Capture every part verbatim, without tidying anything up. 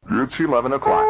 It's eleven o'clock.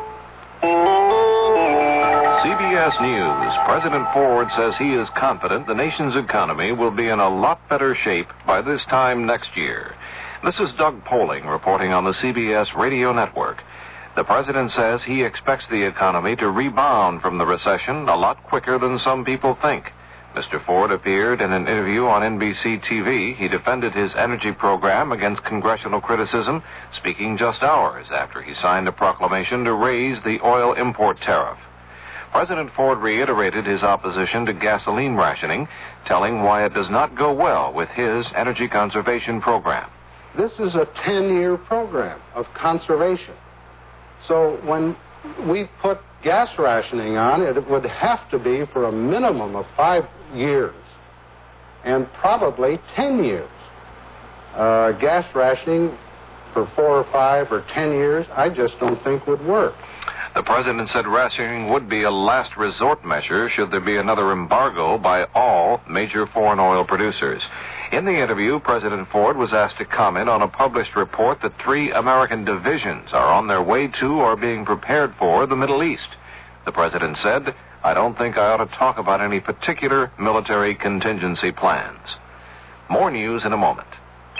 C B S News. President Ford says he is confident the nation's economy will be in a lot better shape by this time next year. This is Doug Poling reporting on the C B S radio network. The president says he expects the economy to rebound from the recession a lot quicker than some people think. Mister Ford appeared in an interview on N B C T V. He defended his energy program against congressional criticism, speaking just hours after he signed a proclamation to raise the oil import tariff. President Ford reiterated his opposition to gasoline rationing, telling why it does not go well with his energy conservation program. This is a ten-year program of conservation. So when we put gas rationing on, it would have to be for a minimum of five years and probably ten years. Uh, gas rationing for four or five or ten years, I just don't think would work. The president said rationing would be a last resort measure should there be another embargo by all major foreign oil producers. In the interview, President Ford was asked to comment on a published report that three American divisions are on their way to or being prepared for the Middle East. The president said, "I don't think I ought to talk about any particular military contingency plans." More news in a moment.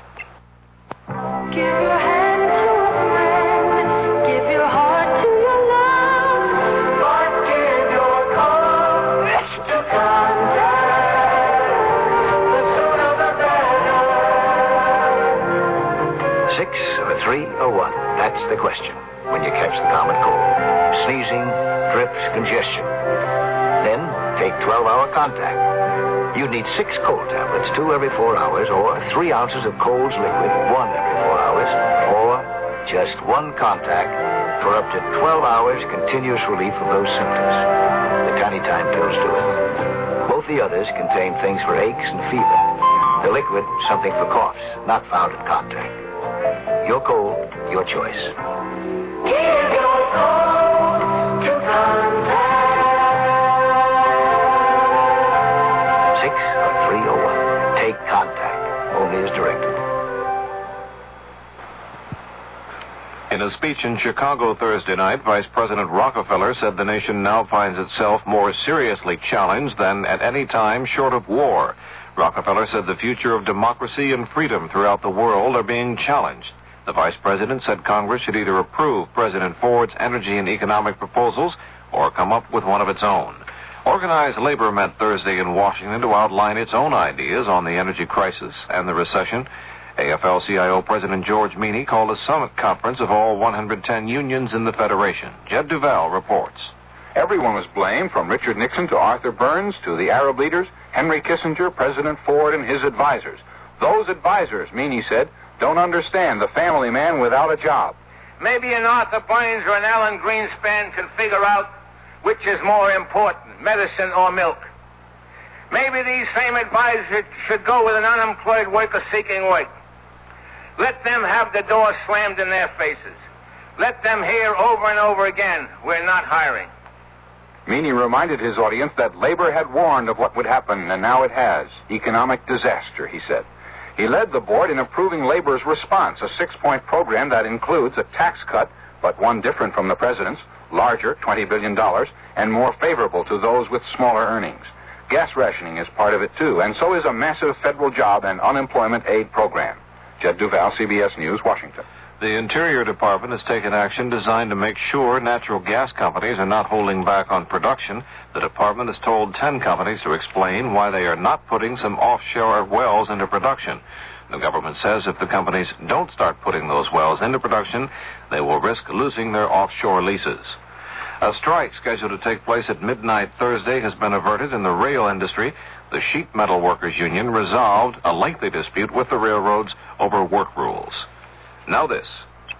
Give your hand to a friend, give your heart to your love, but give your courage to contact. The sooner the better. Six or three or one? That's the question when you catch the common cold. Sneezing, drips, congestion. Then take twelve-hour contact. You'd need six cold tablets, two every four hours, or three ounces of Cold's liquid, one every four hours, or just one contact for up to twelve hours continuous relief of those symptoms. The Tiny Time pills do it. Both the others contain things for aches and fever. The liquid, something for coughs, not found in contact. Your cold, your choice. Give your cold to contact. Six or three or one. Take contact. Only as directed. In a speech in Chicago Thursday night, Vice President Rockefeller said the nation now finds itself more seriously challenged than at any time short of war. Rockefeller said the future of democracy and freedom throughout the world are being challenged. The vice president said Congress should either approve President Ford's energy and economic proposals or come up with one of its own. Organized labor met Thursday in Washington to outline its own ideas on the energy crisis and the recession. A F L C I O President George Meany called a summit conference of all one hundred ten unions in the Federation. Jed Duval reports. Everyone was blamed, from Richard Nixon to Arthur Burns to the Arab leaders, Henry Kissinger, President Ford, and his advisors. Those advisors, Meany said, don't understand the family man without a job. Maybe an Arthur Burns or an Alan Greenspan can figure out which is more important, medicine or milk. Maybe these same advisors should go with an unemployed worker seeking work. Let them have the door slammed in their faces. Let them hear over and over again, we're not hiring. Meany reminded his audience that labor had warned of what would happen, and now it has. Economic disaster, he said. He led the board in approving labor's response, a six-point program that includes a tax cut, but one different from the president's, larger, twenty billion dollars, and more favorable to those with smaller earnings. Gas rationing is part of it, too, and so is a massive federal job and unemployment aid program. Jed Duval, C B S News, Washington. The Interior Department has taken action designed to make sure natural gas companies are not holding back on production. The department has told ten companies to explain why they are not putting some offshore wells into production. The government says if the companies don't start putting those wells into production, they will risk losing their offshore leases. A strike scheduled to take place at midnight Thursday has been averted in the rail industry. The Sheet Metal Workers Union resolved a lengthy dispute with the railroads over work rules. Now this.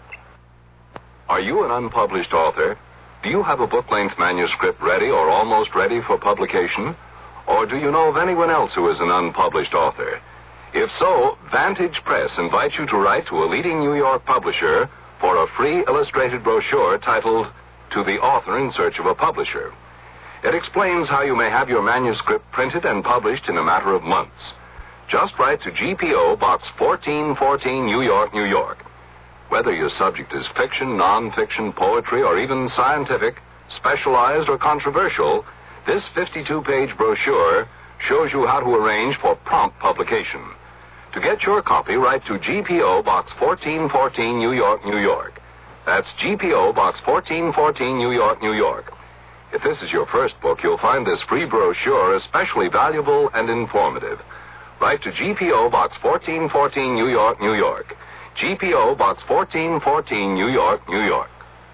Are you an unpublished author? Do you have a book-length manuscript ready or almost ready for publication? Or do you know of anyone else who is an unpublished author? If so, Vantage Press invites you to write to a leading New York publisher for a free illustrated brochure titled To the Author in Search of a Publisher. It explains how you may have your manuscript printed and published in a matter of months. Just write to G P O Box fourteen fourteen, New York, New York. Whether your subject is fiction, non-fiction, poetry, or even scientific, specialized or controversial, this fifty-two page brochure shows you how to arrange for prompt publication. To get your copy, write to G P O Box fourteen fourteen, New York, New York. That's G P O Box fourteen fourteen, New York, New York. If this is your first book, you'll find this free brochure especially valuable and informative. Write to G P O Box fourteen fourteen, New York, New York. G P O Box fourteen fourteen, New York, New York.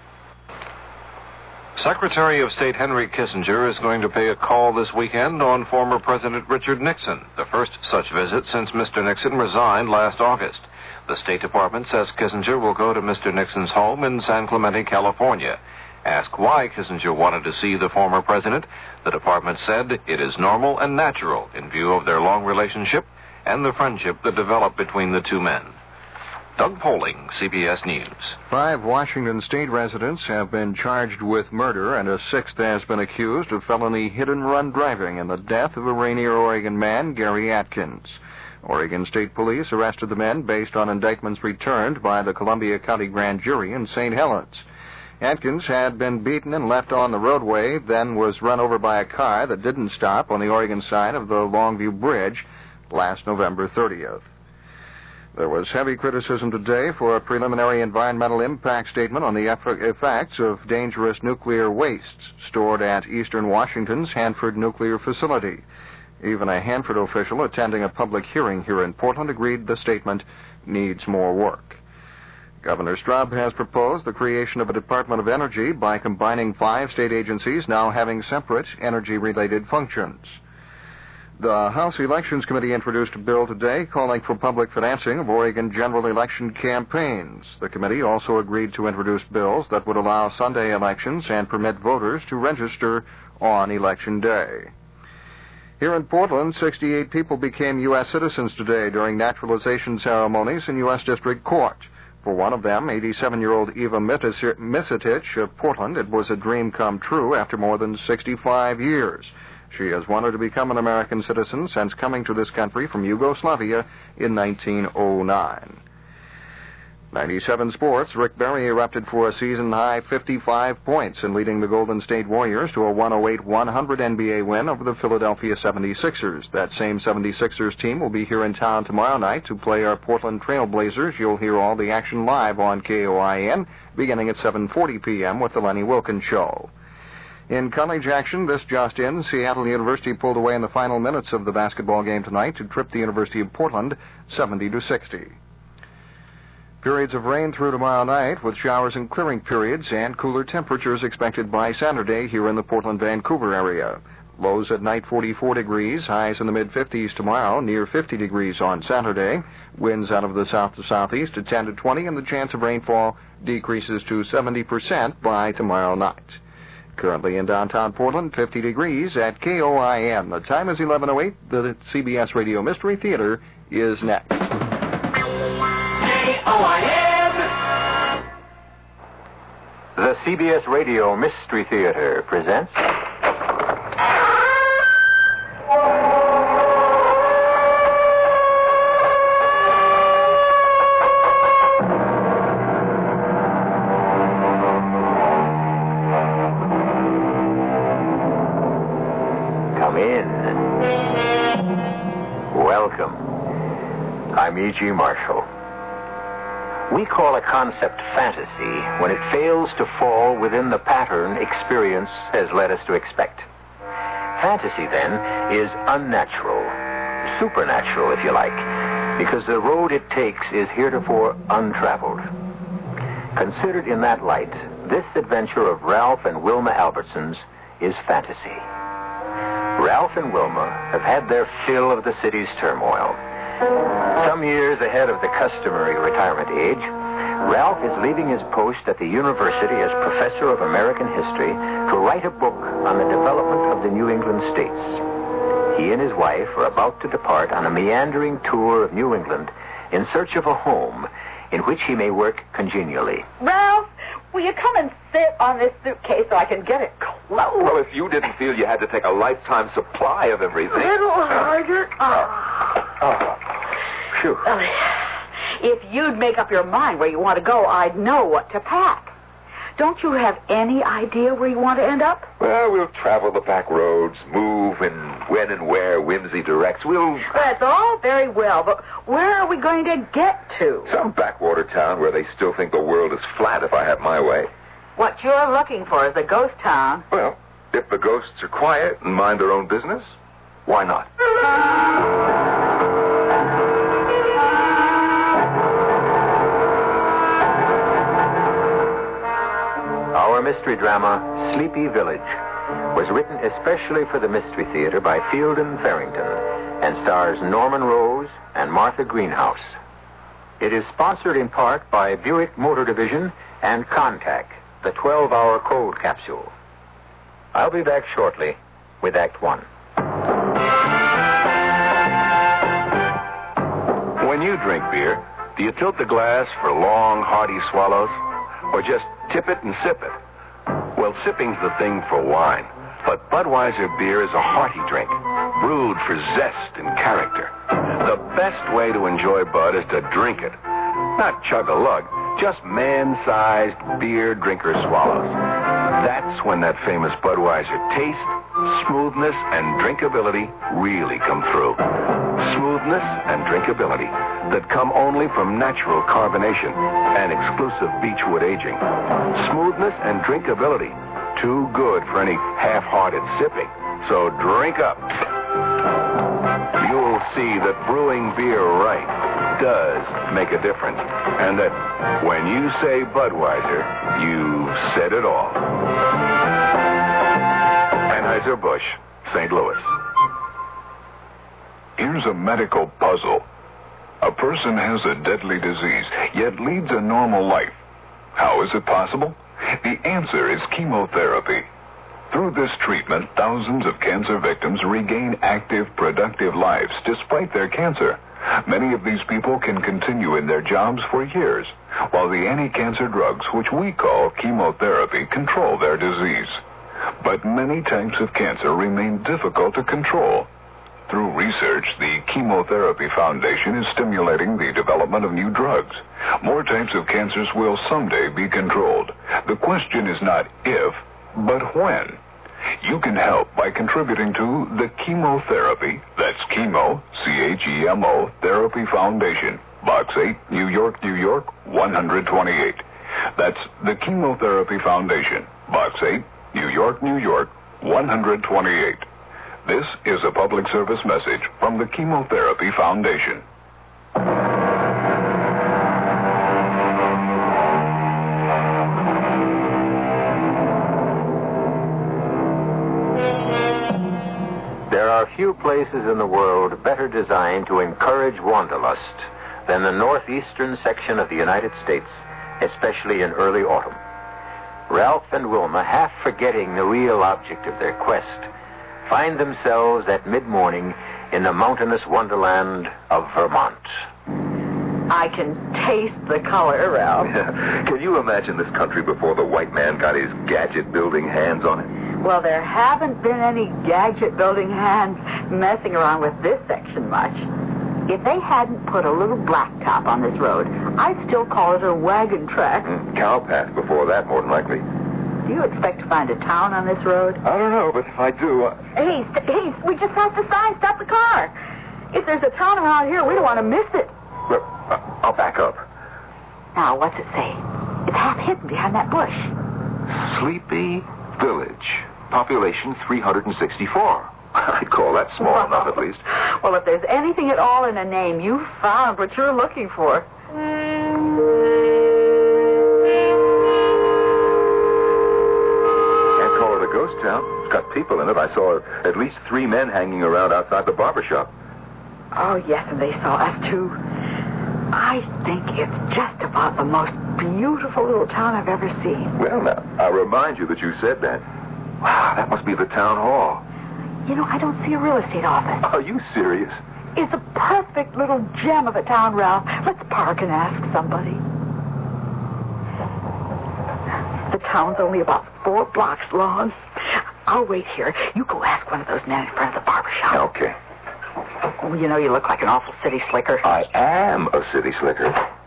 Secretary of State Henry Kissinger is going to pay a call this weekend on former President Richard Nixon, the first such visit since Mister Nixon resigned last August. The State Department says Kissinger will go to Mister Nixon's home in San Clemente, California. Asked why Kissinger wanted to see the former president, the department said it is normal and natural in view of their long relationship and the friendship that developed between the two men. Doug Poling, C B S News. Five Washington State residents have been charged with murder, and a sixth has been accused of felony hit-and-run driving in the death of a Rainier, Oregon man, Gary Atkins. Oregon State Police arrested the men based on indictments returned by the Columbia County Grand Jury in Saint Helens. Atkins had been beaten and left on the roadway, then was run over by a car that didn't stop on the Oregon side of the Longview Bridge last November thirtieth. There was heavy criticism today for a preliminary environmental impact statement on the effects of dangerous nuclear wastes stored at Eastern Washington's Hanford Nuclear Facility. Even a Hanford official attending a public hearing here in Portland agreed the statement needs more work. Governor Straub has proposed the creation of a Department of Energy by combining five state agencies now having separate energy-related functions. The House Elections Committee introduced a bill today calling for public financing of Oregon general election campaigns. The committee also agreed to introduce bills that would allow Sunday elections and permit voters to register on Election Day. Here in Portland, sixty-eight people became U S citizens today during naturalization ceremonies in U S District Court. For one of them, eighty-seven-year-old Eva Misitich of Portland, it was a dream come true after more than sixty-five years. She has wanted to become an American citizen since coming to this country from Yugoslavia in nineteen oh nine. ninety-seven Sports, Rick Barry erupted for a season-high fifty-five points in leading the Golden State Warriors to a one oh eight one hundred N B A win over the Philadelphia seventy-sixers. That same seventy-sixers team will be here in town tomorrow night to play our Portland Trail Blazers. You'll hear all the action live on K O I N beginning at seven forty p.m. with the Lenny Wilkins Show. In college action, this just in, Seattle University pulled away in the final minutes of the basketball game tonight to trip the University of Portland seventy to sixty. Periods of rain through tomorrow night with showers and clearing periods and cooler temperatures expected by Saturday here in the Portland-Vancouver area. Lows at night forty-four degrees, highs in the mid-fifties tomorrow, near fifty degrees on Saturday. Winds out of the south to southeast at ten to twenty, and the chance of rainfall decreases to seventy percent by tomorrow night. Currently in downtown Portland, fifty degrees at K O I N. The time is eleven oh eight. The C B S Radio Mystery Theater is next. K O I N. The C B S Radio Mystery Theater presents... Come in. Welcome. I'm E G. Marshall. We call a concept fantasy when it fails to fall within the pattern experience has led us to expect. Fantasy, then, is unnatural, supernatural, if you like, because the road it takes is heretofore untraveled. Considered in that light, this adventure of Ralph and Wilma Albertsons is fantasy. Ralph and Wilma have had their fill of the city's turmoil. Some years ahead of the customary retirement age, Ralph is leaving his post at the university as professor of American history to write a book on the development of the New England states. He and his wife are about to depart on a meandering tour of New England in search of a home in which he may work congenially. Ralph, will you come and sit on this suitcase so I can get it close? Well, if you didn't feel you had to take a lifetime supply of everything. A little harder. Oh. Oh. Phew. Uh, If you'd make up your mind where you want to go, I'd know what to pack. Don't you have any idea where you want to end up? Well, we'll travel the back roads, move and when and where whimsy directs. We'll... That's all very well, but where are we going to get to? Some backwater town where they still think the world is flat if I have my way. What you're looking for is a ghost town. Well, if the ghosts are quiet and mind their own business, why not? Our mystery drama, Sleepy Village, was written especially for the Mystery Theater by Field and Farrington and stars Norman Rose and Martha Greenhouse. It is sponsored in part by Buick Motor Division and Contact, the twelve-hour cold capsule. I'll be back shortly with Act One. When you drink beer, do you tilt the glass for long, hearty swallows? Or just tip it and sip it? Well, sipping's the thing for wine. But Budweiser beer is a hearty drink, brewed for zest and character. The best way to enjoy Bud is to drink it. Not chug a lug, just man-sized beer drinker swallows. That's when that famous Budweiser taste, smoothness, and drinkability really come through. Smoothness and drinkability that come only from natural carbonation and exclusive beechwood aging. Smoothness and drinkability, too good for any half-hearted sipping. So drink up. You'll see that brewing beer right does make a difference. And that when you say Budweiser, you've said it all. Anheuser-Busch, Saint Louis. Here's a medical puzzle. A person has a deadly disease, yet leads a normal life. How is it possible? The answer is chemotherapy. Through this treatment, thousands of cancer victims regain active, productive lives despite their cancer. Many of these people can continue in their jobs for years, while the anti-cancer drugs, which we call chemotherapy, control their disease. But many types of cancer remain difficult to control. Through research, the Chemotherapy Foundation is stimulating the development of new drugs. More types of cancers will someday be controlled. The question is not if, but when. You can help by contributing to the Chemotherapy, that's Chemo, C H E M O, Therapy Foundation, Box eight, New York, New York, one twenty-eight. That's the Chemotherapy Foundation, Box eight, New York, New York, one twenty-eight. This is a public service message from the Chemotherapy Foundation. There are few places in the world better designed to encourage wanderlust than the northeastern section of the United States, especially in early autumn. Ralph and Wilma, half forgetting the real object of their quest, find themselves at mid-morning in the mountainous wonderland of Vermont. I can taste the color, Ralph. Yeah. Can you imagine this country before the white man got his gadget-building hands on it? Well, there haven't been any gadget-building hands messing around with this section much. If they hadn't put a little blacktop on this road, I'd still call it a wagon track. Mm, cow path before that, more than likely. Do you expect to find a town on this road? I don't know, but if I do... I... Hey, st- hey, we just passed a sign. Stop the car. If there's a town around here, we don't want to miss it. Look, I'll back up. Now, what's it say? It's half hidden behind that bush. Sleepy Village. Population three hundred sixty-four. I'd call that small wow. enough, at least. Well, if there's anything at all in a name, you've found what you're looking for. Ghost town. It's got people in it. I saw at least three men hanging around outside the barber shop. Oh, yes, and they saw us, too. I think it's just about the most beautiful little town I've ever seen. Well, now, I'll remind you that you said that. Wow, that must be the town hall. You know, I don't see a real estate office. Are you serious? It's a perfect little gem of a town, Ralph. Let's park and ask somebody. The town's only about four blocks long. I'll wait here. You go ask one of those men in front of the barber shop. Okay. Oh, you know, you look like an awful city slicker. I am a city slicker.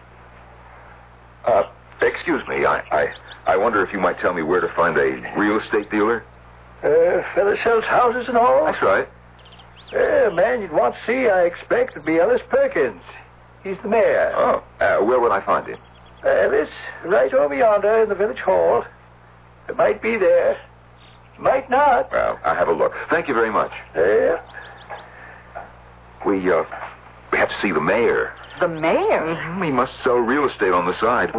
excuse me. I, I, I wonder if you might tell me where to find a real estate dealer? Uh, fella sells houses and all? That's right. Uh, man you'd want to see, I expect, would be Ellis Perkins. He's the mayor. Oh, uh, where would I find him? Uh, Ellis, right over yonder in the village hall. It might be there. Might not. Well, I'll have a look. Thank you very much. Yeah. We, uh, we have to see the mayor. The mayor? Mm-hmm. He must sell real estate on the side.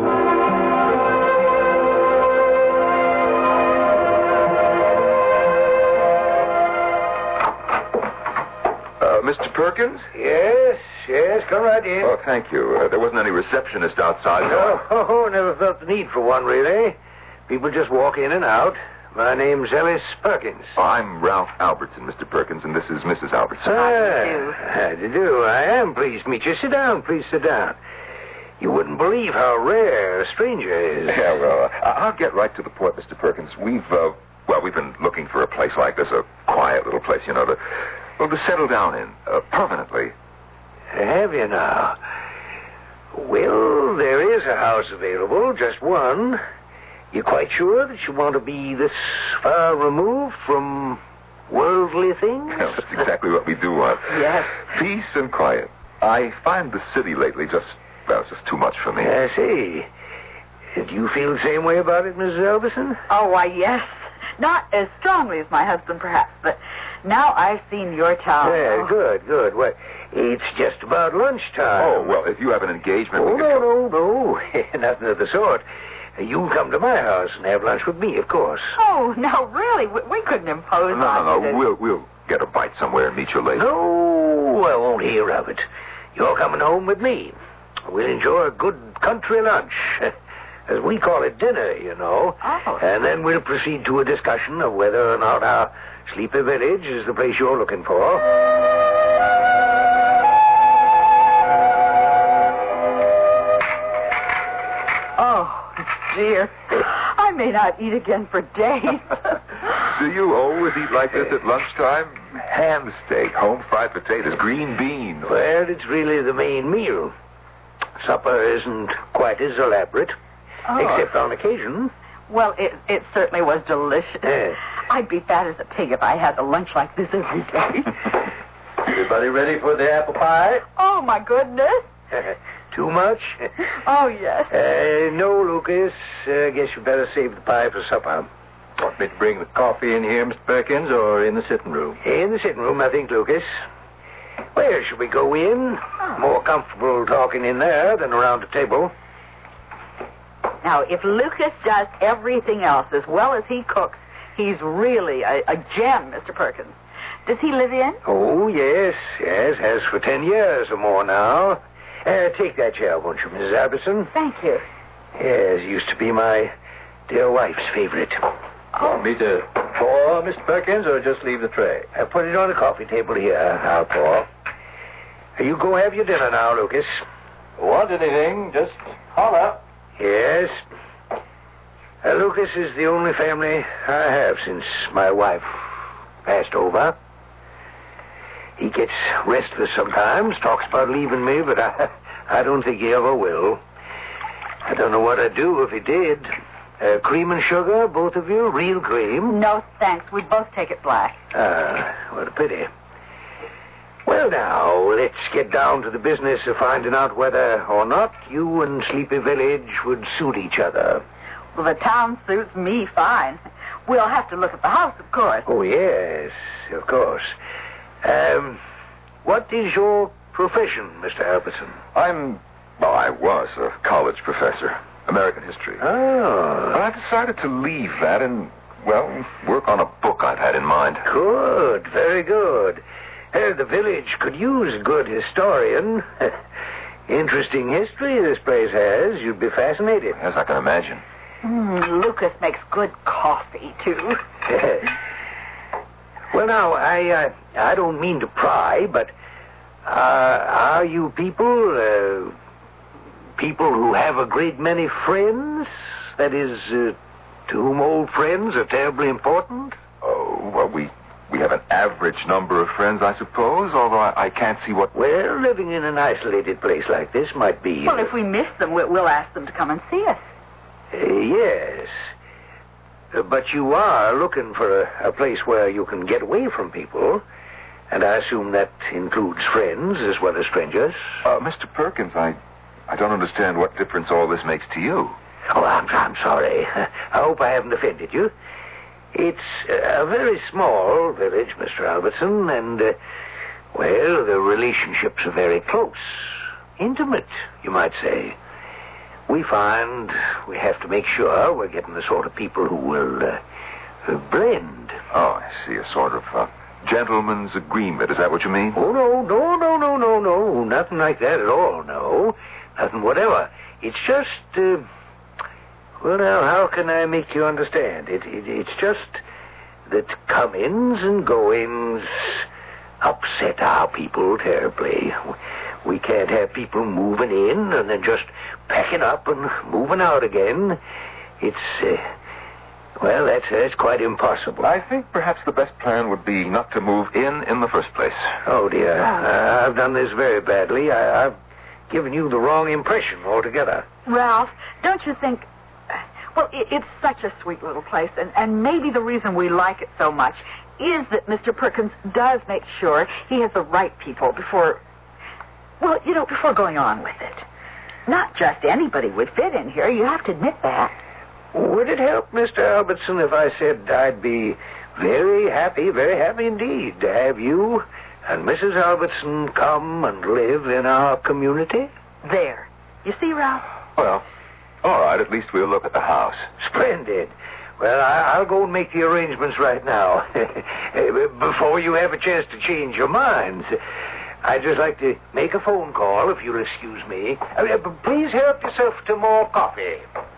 Uh, Mister Perkins? Yes, yes, come right in. Oh, thank you. Uh, there wasn't any receptionist outside. No, oh, oh, never felt the need for one, really. People just walk in and out. My name's Ellis Perkins. Oh, I'm Ralph Albertson, Mister Perkins, and this is Missus Albertson. Ah, how do you do? I am pleased to meet you. Sit down, please sit down. You wouldn't believe how rare a stranger is. Yeah, well, uh, I'll get right to the point, Mister Perkins. We've, uh, well, we've been looking for a place like this, a quiet little place, you know, to, well, to settle down in, uh, permanently. Have you now? Well, there is a house available, just one. You quite sure that you want to be this far removed from worldly things? Well, that's exactly what we do want. Yes. Peace and quiet. I find the city lately just, well, it's just too much for me. I see. Do you feel the same way about it, Missus Elvison? Oh, why, yes. Not as strongly as my husband, perhaps, but now I've seen your town. Yeah, good, good. Well, it's just about lunchtime. Oh, well, if you have an engagement... Oh, we no, can... no, no. Nothing of the sort. You can come to my house and have lunch with me, of course. Oh, no, really? We, we couldn't impose No, on no, you no. to- We'll, we'll get a bite somewhere and meet you later. No, I won't hear of it. You're coming home with me. We'll enjoy a good country lunch. As we call it, dinner, you know. Oh. And then we'll proceed to a discussion of whether or not our Sleepy Village is the place you're looking for. Oh, dear. I may not eat again for days. Do you always eat like this at lunchtime? Ham steak, home fried potatoes, green beans. Well, it's really the main meal. Supper isn't quite as elaborate, Oh. except on occasion. Well, it, it certainly was delicious. Yes. I'd be fat as a pig if I had a lunch like this every day. Everybody ready for the apple pie? Oh, my goodness. Too much? Oh, yes. Uh, no, Lucas. I uh, guess you better save the pie for supper. Want me to bring the coffee in here, Mister Perkins, or in the sitting room? In the sitting room, I think, Lucas. Where should we go in? Oh. More comfortable talking in there than around the table. Now, if Lucas does everything else as well as he cooks, he's really a, a gem, Mister Perkins. Does he live in? Oh, yes, yes, has for ten years or more now. Uh, take that chair, won't you, Missus Albertson? Thank you. Yes, used to be my dear wife's favorite. Want me to pour, Mister Perkins, or just leave the tray? I put it on the coffee table here. I'll pour. You go have your dinner now, Lucas. Want anything, just holler. Yes. Uh, Lucas is the only family I have since my wife passed over. He gets restless sometimes, talks about leaving me, but I, I don't think he ever will. I don't know what I'd do if he did. Uh, cream and sugar, both of you? Real cream? No, thanks. We both take it black. Ah, what a pity. Well, now, let's get down to the business of finding out whether or not you and Sleepy Village would suit each other. Well, the town suits me fine. We'll have to look at the house, of course. Oh, yes, of course. Um, what is your profession, Mister Albertson? I'm, well, I was a college professor, American history. Oh. But I decided to leave that and, well, work on a book I've had in mind. Good, very good. Uh, the village could use a good historian. Interesting history this place has. You'd be fascinated. As I can imagine. Mm, Lucas makes good coffee, too. Well, now, I uh, I don't mean to pry, but uh, are you people uh, people who have a great many friends? That is, uh, to whom old friends are terribly important? Oh, well, we we have an average number of friends, I suppose, although I, I can't see what... Well, living in an isolated place like this might be... Well, if we miss them, we'll, we'll ask them to come and see us. Uh, yes. Uh, but you are looking for a, a place where you can get away from people. And I assume that includes friends as well as strangers. Uh, Mister Perkins, I, I don't understand what difference all this makes to you. Oh, I'm, I'm sorry. I hope I haven't offended you. It's a very small village, Mister Albertson, and, uh, well, the relationships are very close. Intimate, you might say. We find we have to make sure we're getting the sort of people who will uh, blend. Oh, I see. A sort of uh, gentleman's agreement. Is that what you mean? Oh, no, no, no, no, no, no. Nothing like that at all, no. Nothing whatever. It's just, uh, well, now, how can I make you understand? It, it, it's just that come-ins and go-ins upset our people terribly. We can't have people moving in and then just packing up and moving out again. It's, uh, well, that's, that's quite impossible. I think perhaps the best plan would be not to move in in the first place. Oh, dear. Uh, I've done this very badly. I, I've given you the wrong impression altogether. Ralph, don't you think... Well, it, it's such a sweet little place, and, and maybe the reason we like it so much is that Mister Perkins does make sure he has the right people before... Well, you know, before going on with it. Not just anybody would fit in here. You have to admit that. Would it help, Mister Albertson, if I said I'd be very happy, very happy indeed to have you and Missus Albertson come and live in our community? There. You see, Ralph? Well, all right. At least we'll look at the house. Splendid. Well, I, I'll go and make the arrangements right now. Before you have a chance to change your minds. I'd just like to make a phone call, if you'll excuse me. Uh, please help yourself to more coffee.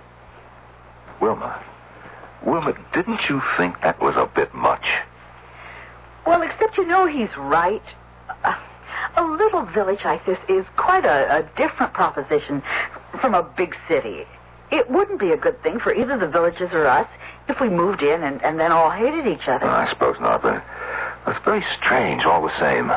Wilma. Wilma, didn't you think that was a bit much? Well, except you know he's right. Uh, a little village like this is quite a, a different proposition from a big city. It wouldn't be a good thing for either the villages or us if we moved in and, and then all hated each other. Oh, I suppose not, but it's very strange all the same.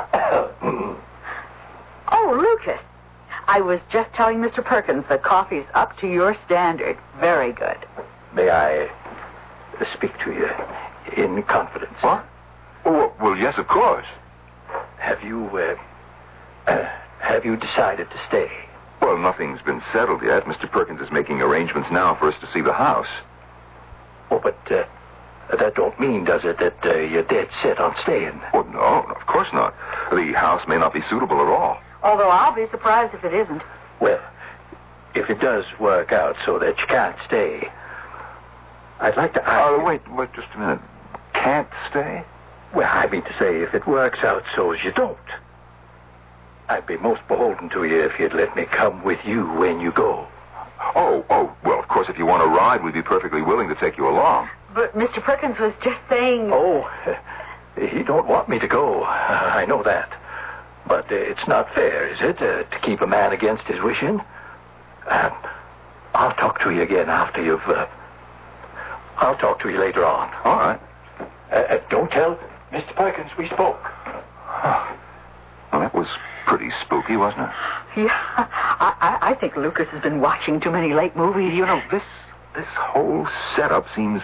Oh, Lucas. I was just telling Mister Perkins the coffee's up to your standard. Very good. May I speak to you in confidence? What? Oh, well, yes, of course. Have you, uh, uh, have you decided to stay? Well, nothing's been settled yet. Mister Perkins is making arrangements now for us to see the house. Oh, but uh, that don't mean, does it, that uh, you're dead set on staying? Oh, no, of course not. The house may not be suitable at all. Although I'll be surprised if it isn't. Well, if it does work out so that you can't stay, I'd like to ask... Oh, you... wait, wait just a minute. Can't stay? Well, I mean to say, if it works out so as you don't, I'd be most beholden to you if you'd let me come with you when you go. Oh, oh, well, of course, if you want to ride, we'd be perfectly willing to take you along. But Mister Perkins was just saying... Oh, he don't want me to go. I know that. But uh, it's not fair, is it, uh, to keep a man against his wishing? Uh, I'll talk to you again after you've... Uh, I'll talk to you later on. All right. Uh, uh, don't tell Mister Perkins we spoke. Oh. Well, that was pretty spooky, wasn't it? Yeah, I, I, I think Lucas has been watching too many late movies. You know, this this whole setup seems...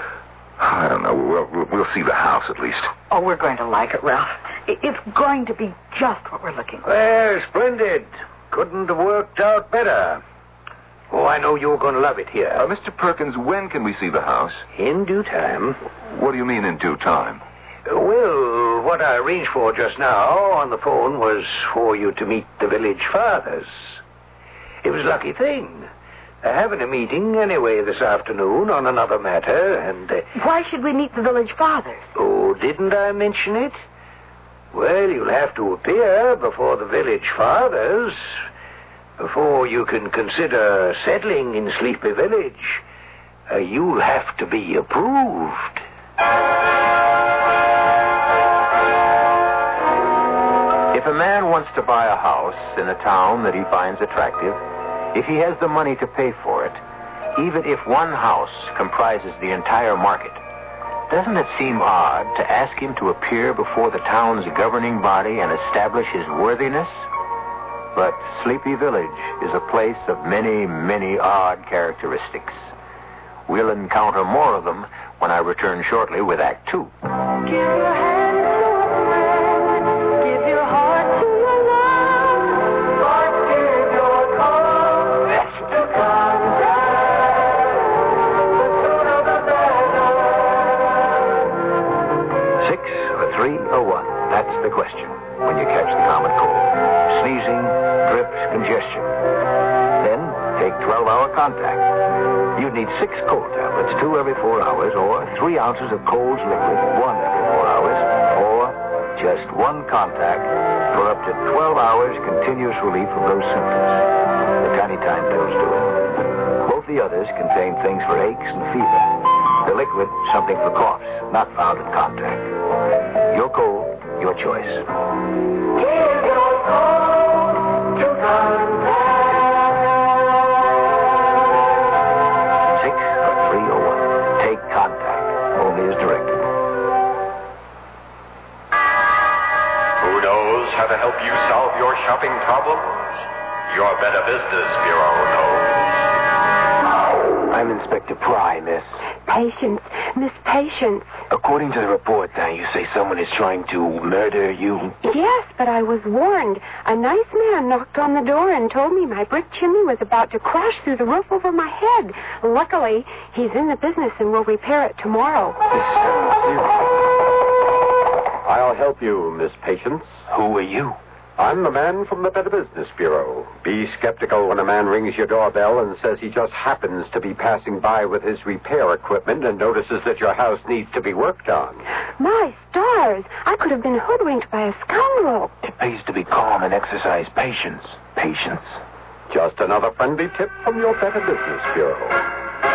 I don't know. We'll, we'll see the house, at least. Oh, we're going to like it, Ralph. It, it's going to be just what we're looking for. Well, splendid. Couldn't have worked out better. Oh, I know you're going to love it here. Uh, Mister Perkins, when can we see the house? In due time. What do you mean, in due time? Well, what I arranged for just now on the phone was for you to meet the village fathers. It was a lucky thing. They're having a meeting anyway this afternoon on another matter, and... Uh, Why should we meet the village fathers? Oh, didn't I mention it? Well, you'll have to appear before the village fathers before you can consider settling in Sleepy Village. Uh, you'll have to be approved. If a man wants to buy a house in a town that he finds attractive, if he has the money to pay for it, even if one house comprises the entire market, doesn't it seem odd to ask him to appear before the town's governing body and establish his worthiness? But Sleepy Village is a place of many, many odd characteristics. We'll encounter more of them when I return shortly with Act Two. Give your hand to a friend. Give your heart to your love. But give your courage to contact. The sooner the better. Six or three or one? That's the question when you catch the common cold. Sneezing, drips, congestion. Then take twelve-hour contact. You'd need six cold tablets, two every four hours, or three ounces of Cold's liquid, one every four hours, or just one contact for up to twelve hours continuous relief of those symptoms. The tiny time pills do it. Both the others contain things for aches and fever. The liquid, something for coughs, not found in contact. Your cold, your choice. Give your cold to contact. Only as directed. Who knows how to help you solve your shopping problems? Your Better Business Bureau knows. I'm Inspector Pry, miss. Patience. Miss Patience. According to the report, now, you say someone is trying to murder you? Yes, but I was warned. A nice man knocked on the door and told me my brick chimney was about to crash through the roof over my head. Luckily, he's in the business and will repair it tomorrow. I'll help you, Miss Patience. Who are you? I'm the man from the Better Business Bureau. Be skeptical when a man rings your doorbell and says he just happens to be passing by with his repair equipment and notices that your house needs to be worked on. My stars! I could have been hoodwinked by a scoundrel. It pays to be calm and exercise patience. Patience. Just another friendly tip from your Better Business Bureau.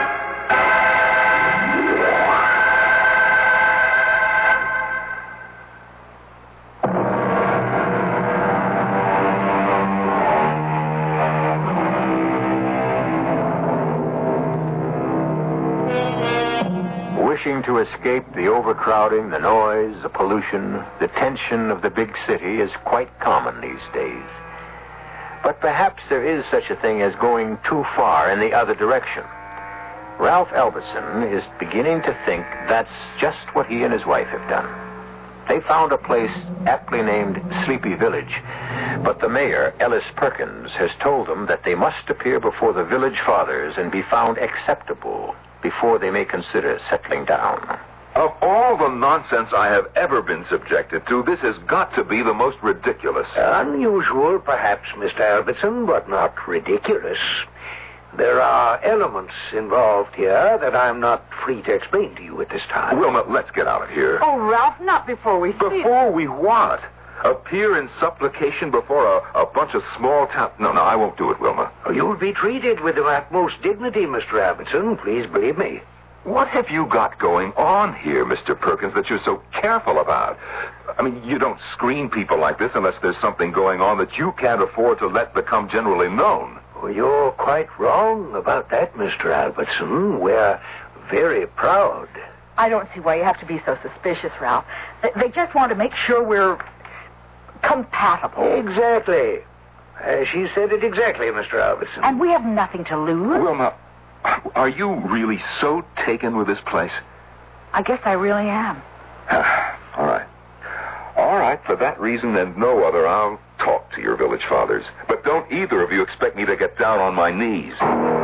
Wishing to escape the overcrowding, the noise, the pollution, the tension of the big city is quite common these days. But perhaps there is such a thing as going too far in the other direction. Ralph Albertson is beginning to think that's just what he and his wife have done. They found a place aptly named Sleepy Village, but the mayor, Ellis Perkins, has told them that they must appear before the village fathers and be found acceptable before they may consider settling down. Of all the nonsense I have ever been subjected to, this has got to be the most ridiculous. Unusual, perhaps, Mister Albertson, but not ridiculous. There are elements involved here that I'm not free to explain to you at this time. Wilma, let's get out of here. Oh, Ralph, not before we see Before we what? Appear in supplication before a, a bunch of small town... No, no, I won't do it, Wilma. You'll be treated with the utmost dignity, Mister Albertson. Please believe me. What have you got going on here, Mister Perkins, that you're so careful about? I mean, you don't screen people like this unless there's something going on that you can't afford to let become generally known. Well, you're quite wrong about that, Mister Albertson. We're very proud. I don't see why you have to be so suspicious, Ralph. They, they just want to make sure we're compatible. Exactly. Uh, she said it exactly, Mister Albertson. And we have nothing to lose. Wilma, are you really so taken with this place? I guess I really am. All right. All right, for that reason and no other, I'll talk to your village fathers. But don't either of you expect me to get down on my knees.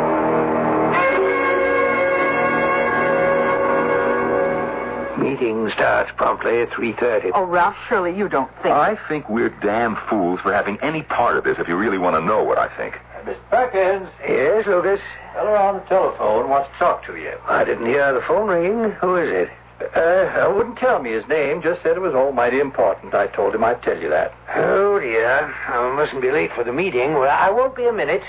Meeting starts promptly at three thirty. Oh, Ralph, surely you don't think... I think we're damn fools for having any part of this, if you really want to know what I think. Mister Perkins. Yes, Lucas? Fellow on the telephone wants to talk to you. I didn't hear the phone ringing. Who is it? Uh, I wouldn't tell me his name, just said it was almighty important. I told him I'd tell you that. Oh, dear. I mustn't be late for the meeting. Well, I won't be a minute.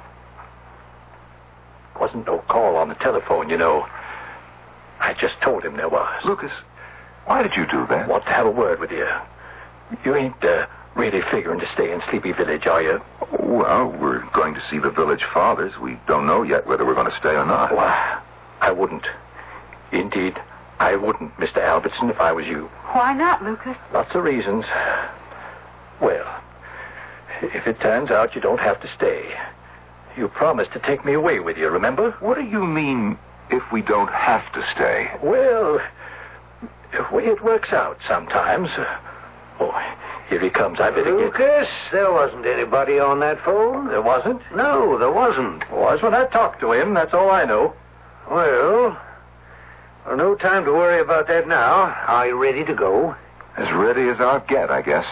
Wasn't no call on the telephone, you know. I just told him there was. Lucas, why did you do that? Want to have a word with you. You ain't uh, really figuring to stay in Sleepy Village, are you? Well, we're going to see the village fathers. We don't know yet whether we're going to stay or not. Well, I wouldn't. Indeed, I wouldn't, Mister Albertson, if I was you. Why not, Lucas? Lots of reasons. Well, if it turns out you don't have to stay, you promised to take me away with you, remember? What do you mean, if we don't have to stay? Well, it works out sometimes. Oh, here he comes. I better get... Lucas, there wasn't anybody on that phone. There wasn't? No, there wasn't. Was when I talked to him. That's all I know. Well, well, no time to worry about that now. Are you ready to go? As ready as I'll get, I guess.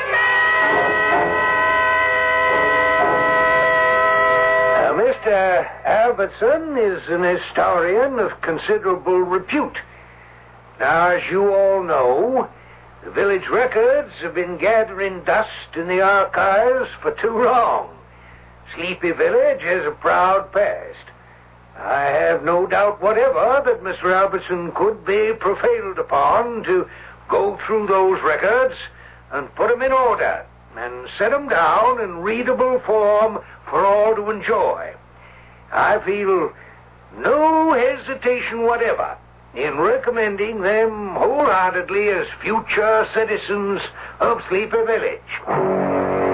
Now, Mister Albertson is an historian of considerable repute. Now, as you all know, the village records have been gathering dust in the archives for too long. Sleepy Village has a proud past. I have no doubt whatever that Mister Albertson could be prevailed upon to go through those records and put them in order and set them down in readable form for all to enjoy. I feel no hesitation whatever in recommending them wholeheartedly as future citizens of Sleepy Village.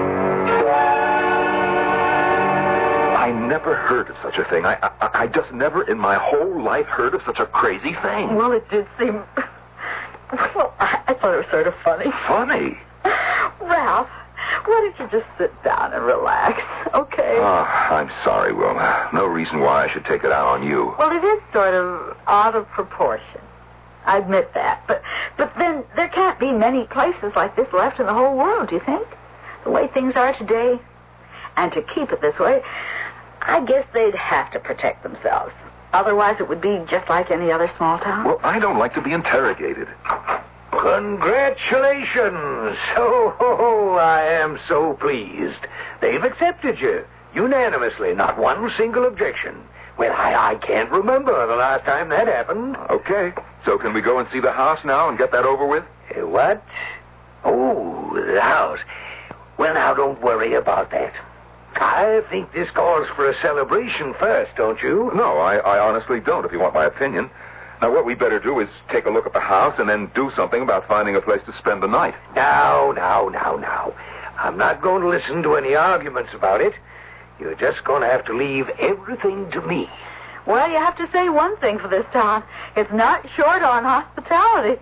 I never heard of such a thing. I, I I just never in my whole life heard of such a crazy thing. Well, it did seem... Well, I, I thought it was sort of funny. Funny? Ralph, why don't you just sit down and relax, okay? Oh, I'm sorry, Wilma. No reason why I should take it out on you. Well, it is sort of out of proportion. I admit that. But but then there can't be many places like this left in the whole world, do you think? The way things are today. And to keep it this way, I guess they'd have to protect themselves. Otherwise, it would be just like any other small town. Well, I don't like to be interrogated. Congratulations. Oh, oh, I am so pleased. They've accepted you unanimously, not one single objection. Well, I, I can't remember the last time that happened. Okay. So can we go and see the house now and get that over with? Uh, what? Oh, the house. Well, now, don't worry about that. I think this calls for a celebration first, don't you? No, I, I honestly don't, if you want my opinion. Now, what we better do is take a look at the house and then do something about finding a place to spend the night. Now, now, now, now. I'm not going to listen to any arguments about it. You're just going to have to leave everything to me. Well, you have to say one thing for this town. It's not short on hospitality.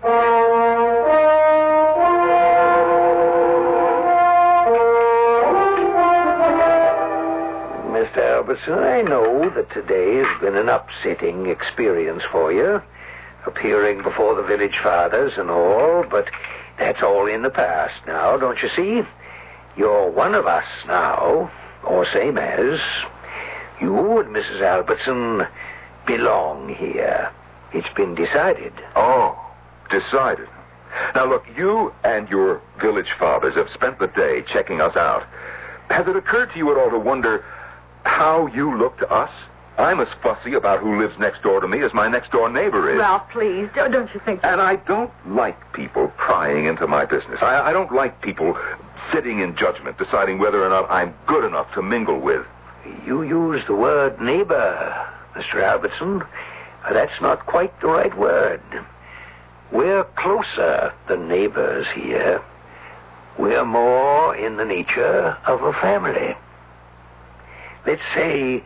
Mister Albertson, I know that today has been an upsetting experience for you, appearing before the village fathers and all, but that's all in the past now, don't you see? You're one of us now, or same as. You and Missus Albertson belong here. It's been decided. Oh, decided. Now, look, you and your village fathers have spent the day checking us out. Has it occurred to you at all to wonder how you look to us? I'm as fussy about who lives next door to me as my next door neighbor is. Ralph, please, don't, don't you think... And I don't like people prying into my business. I, I don't like people sitting in judgment, deciding whether or not I'm good enough to mingle with. You use the word neighbor, Mister Albertson. That's not quite the right word. We're closer than neighbors here. We're more in the nature of a family. Let's say...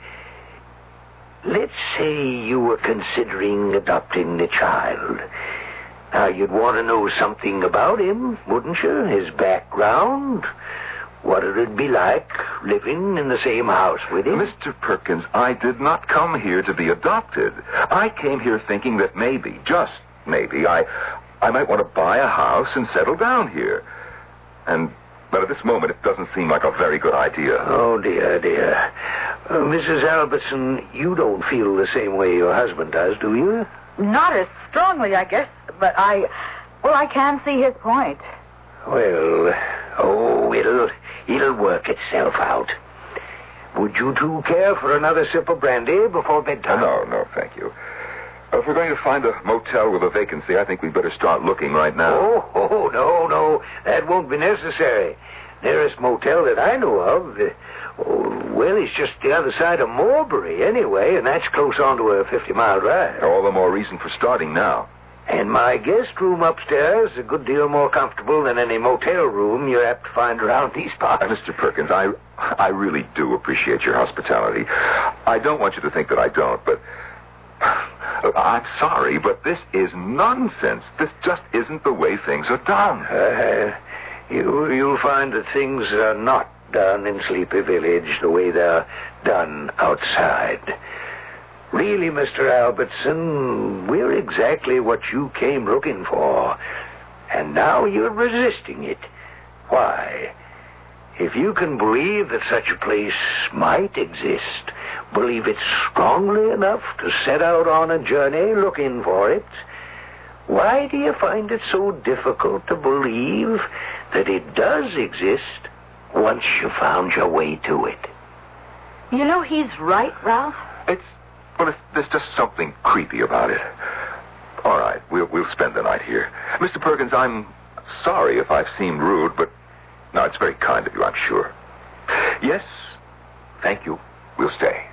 Let's say you were considering adopting the child. Now, you'd want to know something about him, wouldn't you? His background. What it would be like living in the same house with him. Mister Perkins, I did not come here to be adopted. I came here thinking that maybe, just maybe, I, I might want to buy a house and settle down here. And... But at this moment, it doesn't seem like a very good idea. Oh, dear, dear. Uh, Missus Albertson, you don't feel the same way your husband does, do you? Not as strongly, I guess, but I... Well, I can see his point. Well, oh, it'll, it'll work itself out. Would you two care for another sip of brandy before bedtime? Oh, no, no, thank you. If we're going to find a motel with a vacancy, I think we'd better start looking right now. Oh, oh, no, no. That won't be necessary. Nearest motel that I know of, uh, oh, well, it's just the other side of Morebury anyway, and that's close on to a fifty-mile drive. All the more reason for starting now. And my guest room upstairs is a good deal more comfortable than any motel room you're apt to find around these parts. Uh, Mister Perkins, I, I really do appreciate your hospitality. I don't want you to think that I don't, but... I'm sorry, but this is nonsense. This just isn't the way things are done. Uh, you, you'll find that things are not done in Sleepy Village the way they're done outside. Really, Mister Albertson, we're exactly what you came looking for. And now you're resisting it. Why? If you can believe that such a place might exist, believe it strongly enough to set out on a journey looking for it, why do you find it so difficult to believe that it does exist once you found your way to it? You know, he's right, Ralph. It's, well, it's, there's just something creepy about it. All right, we'll, we'll spend the night here. Mister Perkins, I'm sorry if I've seemed rude, but no, it's very kind of you, I'm sure. Yes, thank you. We'll stay.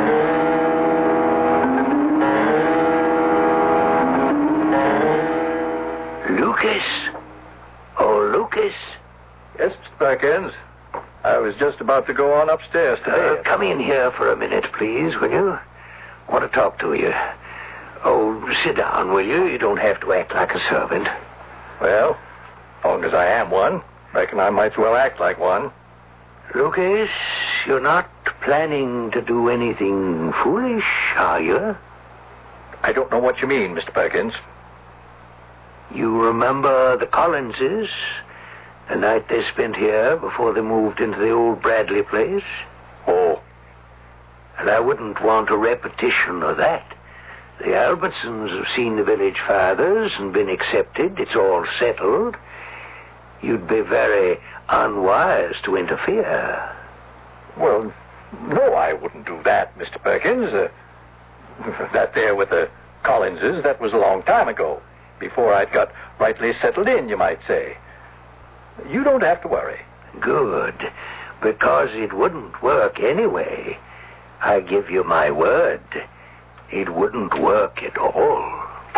Lucas? Oh, Lucas? Yes, Mister Perkins. I was just about to go on upstairs today. Uh, come in here for a minute, please, will you? I want to talk to you. Oh, sit down, will you? You don't have to act like a servant. Well, as long as I am one, reckon I might as well act like one. Lucas, you're not planning to do anything foolish, are you? I don't know what you mean, Mister Perkins. You remember the Collinses? The night they spent here before they moved into the old Bradley place? Oh. And I wouldn't want a repetition of that. The Albertsons have seen the village fathers and been accepted. It's all settled. You'd be very unwise to interfere. Well, no, I wouldn't do that, Mister Perkins. Uh, that there with the Collinses, that was a long time ago. Before I'd got rightly settled in, you might say. You don't have to worry. Good. Because it wouldn't work anyway. I give you my word. It wouldn't work at all.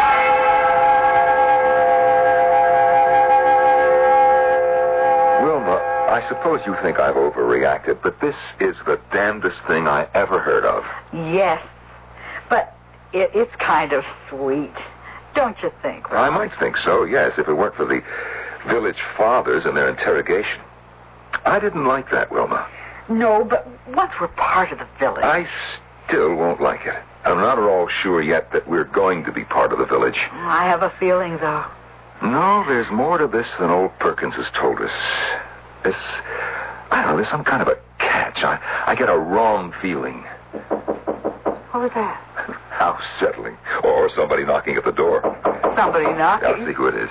Wilma, I suppose you think I've overreacted, but this is the damnedest thing I ever heard of. Yes, but it, it's kind of sweet. Don't you think, Ralph? I might think so, yes, if it weren't for the village fathers and their interrogation. I didn't like that, Wilma. No, but once we're part of the village... I still won't like it. I'm not at all sure yet that we're going to be part of the village. I have a feeling, though. No, there's more to this than old Perkins has told us. This, I don't know, there's some kind of a catch. I, I get a wrong feeling. What was that? How settling. Or somebody knocking at the door. Somebody knocking? I'll see who it is.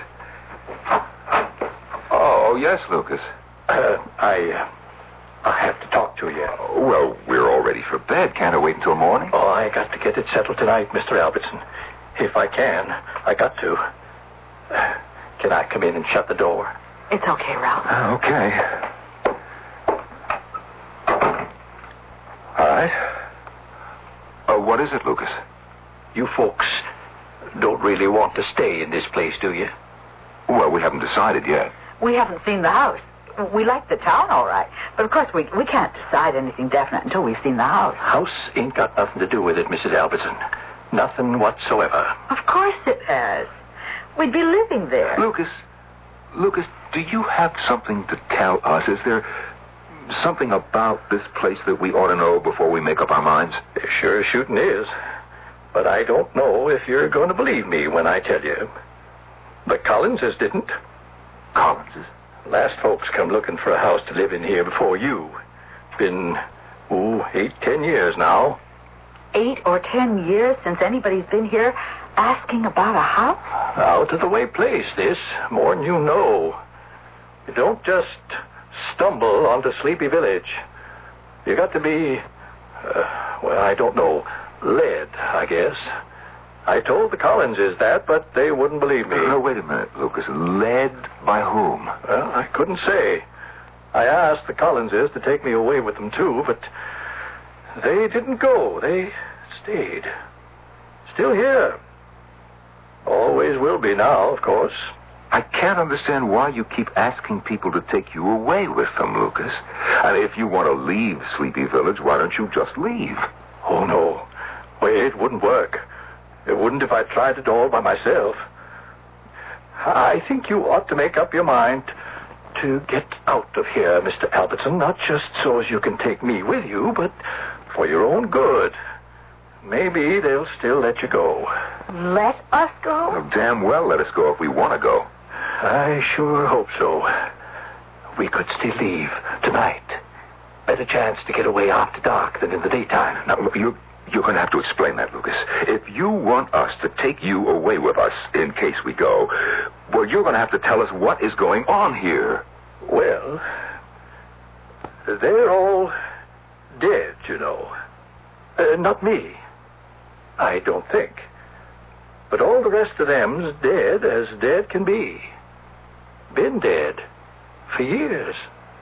Oh, yes, Lucas. Uh, I, uh, I have to talk to you. Well, we're all ready for bed. Can't I wait until morning? Oh, I got to get it settled tonight, Mister Albertson. If I can, I got to. Uh, can I come in and shut the door? It's okay, Ralph. Uh, okay. All right. Uh, what is it, Lucas? You folks don't really want to stay in this place, do you? Well, we haven't decided yet. We haven't seen the house. We like the town, all right. But, of course, we we can't decide anything definite until we've seen the house. House ain't got nothing to do with it, Missus Albertson. Nothing whatsoever. Of course it has. We'd be living there. Lucas, Lucas, do you have something to tell us? Is there something about this place that we ought to know before we make up our minds? There sure as shooting is. But I don't know if you're going to believe me when I tell you. The Collinses didn't. Collinses? Last folks come looking for a house to live in here before you. Been, ooh, eight, ten years now. Eight or ten years since anybody's been here asking about a house? Out of the way place, this. More'n you know. You don't just stumble onto Sleepy Village. You got to be, uh, well, I don't know, led, I guess. I told the Collinses that, but they wouldn't believe me. No, wait a minute, Lucas. Led by whom? Well, I couldn't say. I asked the Collinses to take me away with them, too, but they didn't go. They stayed. Still here. Always will be now, of course. I can't understand why you keep asking people to take you away with them, Lucas. And if you want to leave Sleepy Village, why don't you just leave? Oh, no. Wait, it wouldn't work. It wouldn't if I tried it all by myself. I think you ought to make up your mind to get out of here, Mister Albertson, not just so as you can take me with you, but for your own good. Maybe they'll still let you go. Let us go? Well, damn well let us go if we want to go. I sure hope so. We could still leave tonight. Better chance to get away after dark than in the daytime. Now, you, you're going to have to explain that, Lucas. If you want us to take you away with us in case we go, well, you're going to have to tell us what is going on here. Well, they're all dead, you know. Uh, not me. I don't think. But all the rest of them's dead as dead can be. Been dead for years.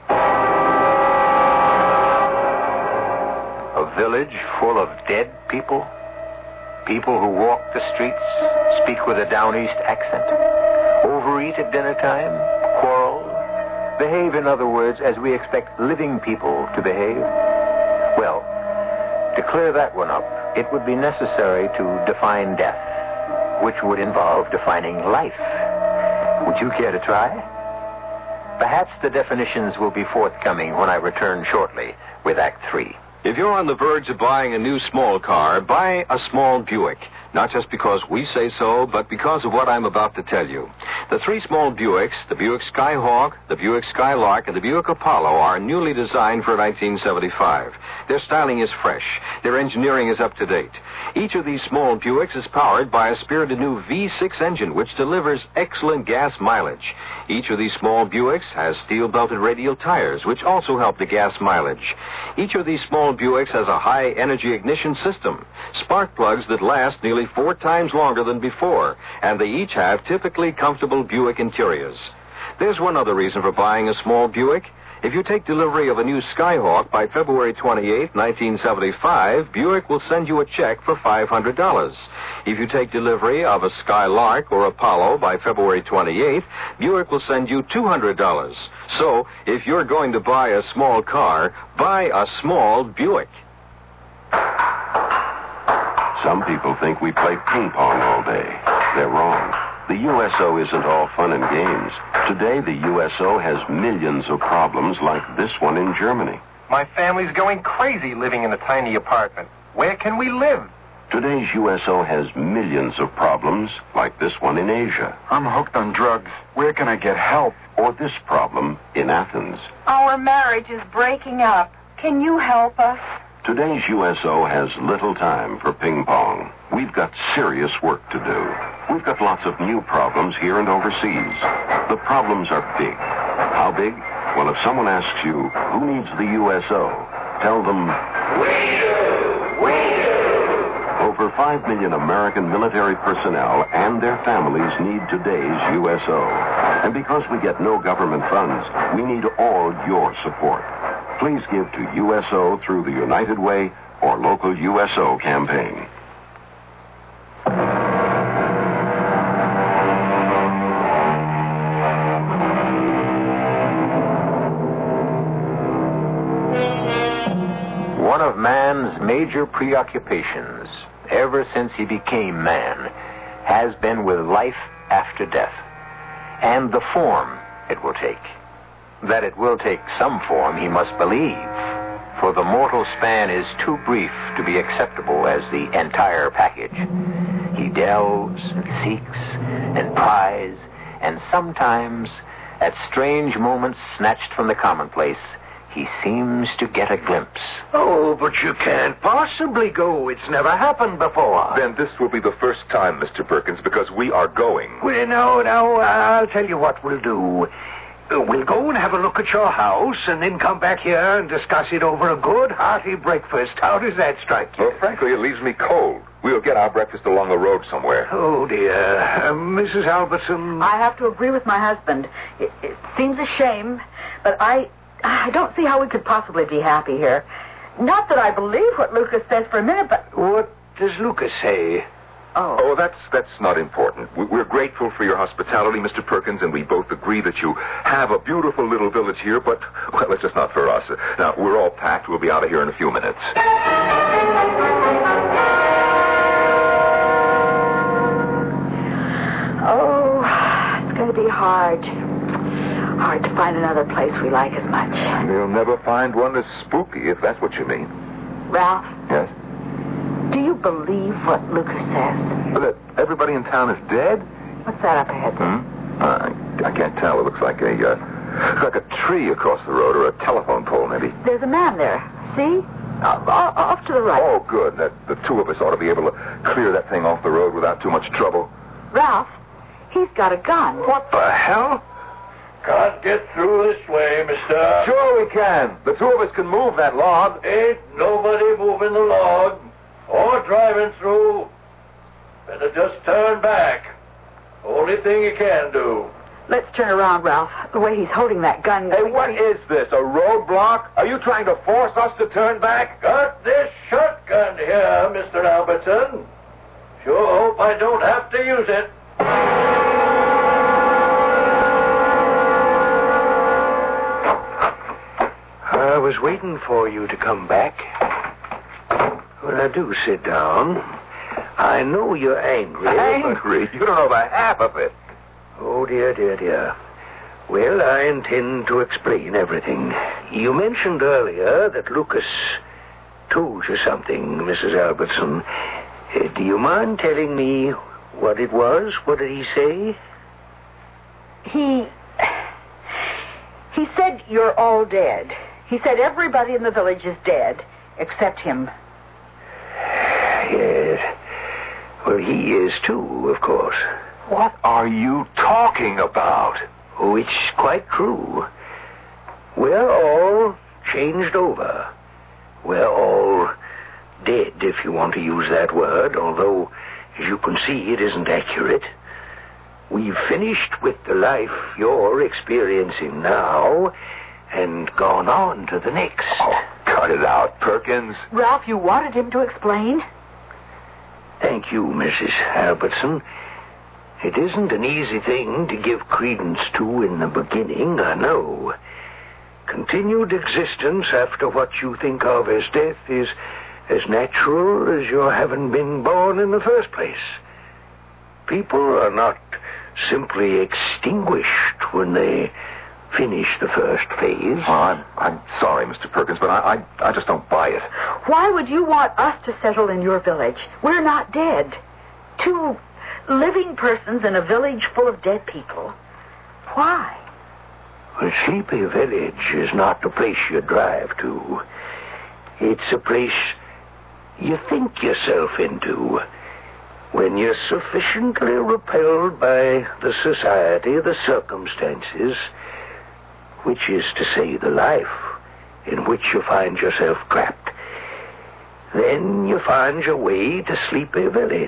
A village full of dead people? People who walk the streets, speak with a down east accent, overeat at dinner time, quarrel, behave, in other words, as we expect living people to behave? Well, to clear that one up, it would be necessary to define death, which would involve defining life. Would you care to try? Perhaps the definitions will be forthcoming when I return shortly with Act Three. If you're on the verge of buying a new small car, buy a small Buick. Not just because we say so, but because of what I'm about to tell you. The three small Buicks, the Buick Skyhawk, the Buick Skylark, and the Buick Apollo, are newly designed for nineteen seventy-five. Their styling is fresh. Their engineering is up to date. Each of these small Buicks is powered by a spirited new V six engine, which delivers excellent gas mileage. Each of these small Buicks has steel-belted radial tires, which also help the gas mileage. Each of these small Buicks has a high-energy ignition system, spark plugs that last nearly four times longer than before, and they each have typically comfortable Buick interiors. There's one other reason for buying a small Buick. If you take delivery of a new Skyhawk by February twenty-eighth, nineteen seventy-five, Buick will send you a check for five hundred dollars. If you take delivery of a Skylark or Apollo by February twenty-eighth, Buick will send you two hundred dollars. So, if you're going to buy a small car, buy a small Buick. Some people think we play ping pong all day. They're wrong. The U S O isn't all fun and games. Today, the U S O has millions of problems like this one in Germany. My family's going crazy living in a tiny apartment. Where can we live? Today's U S O has millions of problems like this one in Asia. I'm hooked on drugs. Where can I get help? Or this problem in Athens. Our marriage is breaking up. Can you help us? Today's U S O has little time for ping pong. We've got serious work to do. We've got lots of new problems here and overseas. The problems are big. How big? Well, if someone asks you, who needs the U S O? Tell them, we do! We do! Over five million American military personnel and their families need today's U S O. And because we get no government funds, we need all your support. Please give to U S O through the United Way or local U S O campaign. One of man's major preoccupations, ever since he became man, has been with life after death, and the form it will take. That it will take some form, he must believe, for the mortal span is too brief to be acceptable as the entire package. He delves and seeks and pries, and sometimes, at strange moments snatched from the commonplace, he seems to get a glimpse. Oh, but you can't possibly go. It's never happened before. Then this will be the first time, Mister Perkins, because we are going. Well, no, no, I'll tell you what we'll do. Uh, We'll go and have a look at your house and then come back here and discuss it over a good, hearty breakfast. How does that strike you? Well, frankly, it leaves me cold. We'll get our breakfast along the road somewhere. Oh, dear. Uh, Missus Albertson. I have to agree with my husband. It, it seems a shame, but I, I don't see how we could possibly be happy here. Not that I believe what Lucas says for a minute, but... What does Lucas say? Oh. Oh, that's that's not important. We- We're grateful for your hospitality, Mister Perkins, and we both agree that you have a beautiful little village here, but, well, it's just not for us. Now, we're all packed. We'll be out of here in a few minutes. hard. Hard to find another place we like as much. You'll never find one as spooky, if that's what you mean. Ralph, Yes? do you believe what Lucas says? That everybody in town is dead? What's that up ahead? Hmm? Uh, I, I can't tell. It looks like a, uh, looks like a tree across the road, or a telephone pole, maybe. There's a man there. See? Uh, off, off to the right. Oh, good. That, the two of us ought to be able to clear that thing off the road without too much trouble. Ralph, he's got a gun. What the hell? Can't get through this way, mister. Sure we can. The two of us can move that log. Ain't nobody moving the log or driving through. Better just turn back. Only thing you can do. Let's turn around, Ralph. The way he's holding that gun. Hey, what is this? A roadblock? Are you trying to force us to turn back? Got this shotgun here, Mister Albertson. Sure hope I don't have to use it. I was waiting for you to come back. Well, now do sit down. I know you're angry. Angry? You don't know the half of it. Oh, dear, dear, dear. Well, I intend to explain everything. You mentioned earlier that Lucas told you something, Missus Albertson. Uh, do you mind telling me what it was? What did he say? He... He said you're all dead. He said everybody in the village is dead, except him. Yes. Well, he is too, of course. What are you talking about? Oh, it's quite true. We're all changed over. We're all dead, if you want to use that word, although, as you can see, it isn't accurate. We've finished with the life you're experiencing now and gone on to the next. Oh, cut it out, Perkins. Ralph, you wanted him to explain? Thank you, Missus Albertson. It isn't an easy thing to give credence to in the beginning, I know. Continued existence after what you think of as death is as natural as your having been born in the first place. People are not simply extinguished when they finish the first phase. Oh, I'm, I'm sorry, Mister Perkins, but I, I, I just don't buy it. Why would you want us to settle in your village? We're not dead. Two living persons in a village full of dead people. Why? Well, Sleepy Village is not a place you drive to. It's a place you think yourself into when you're sufficiently repelled by the society, the circumstances, which is to say the life in which you find yourself trapped. Then you find your way to Sleepy Village.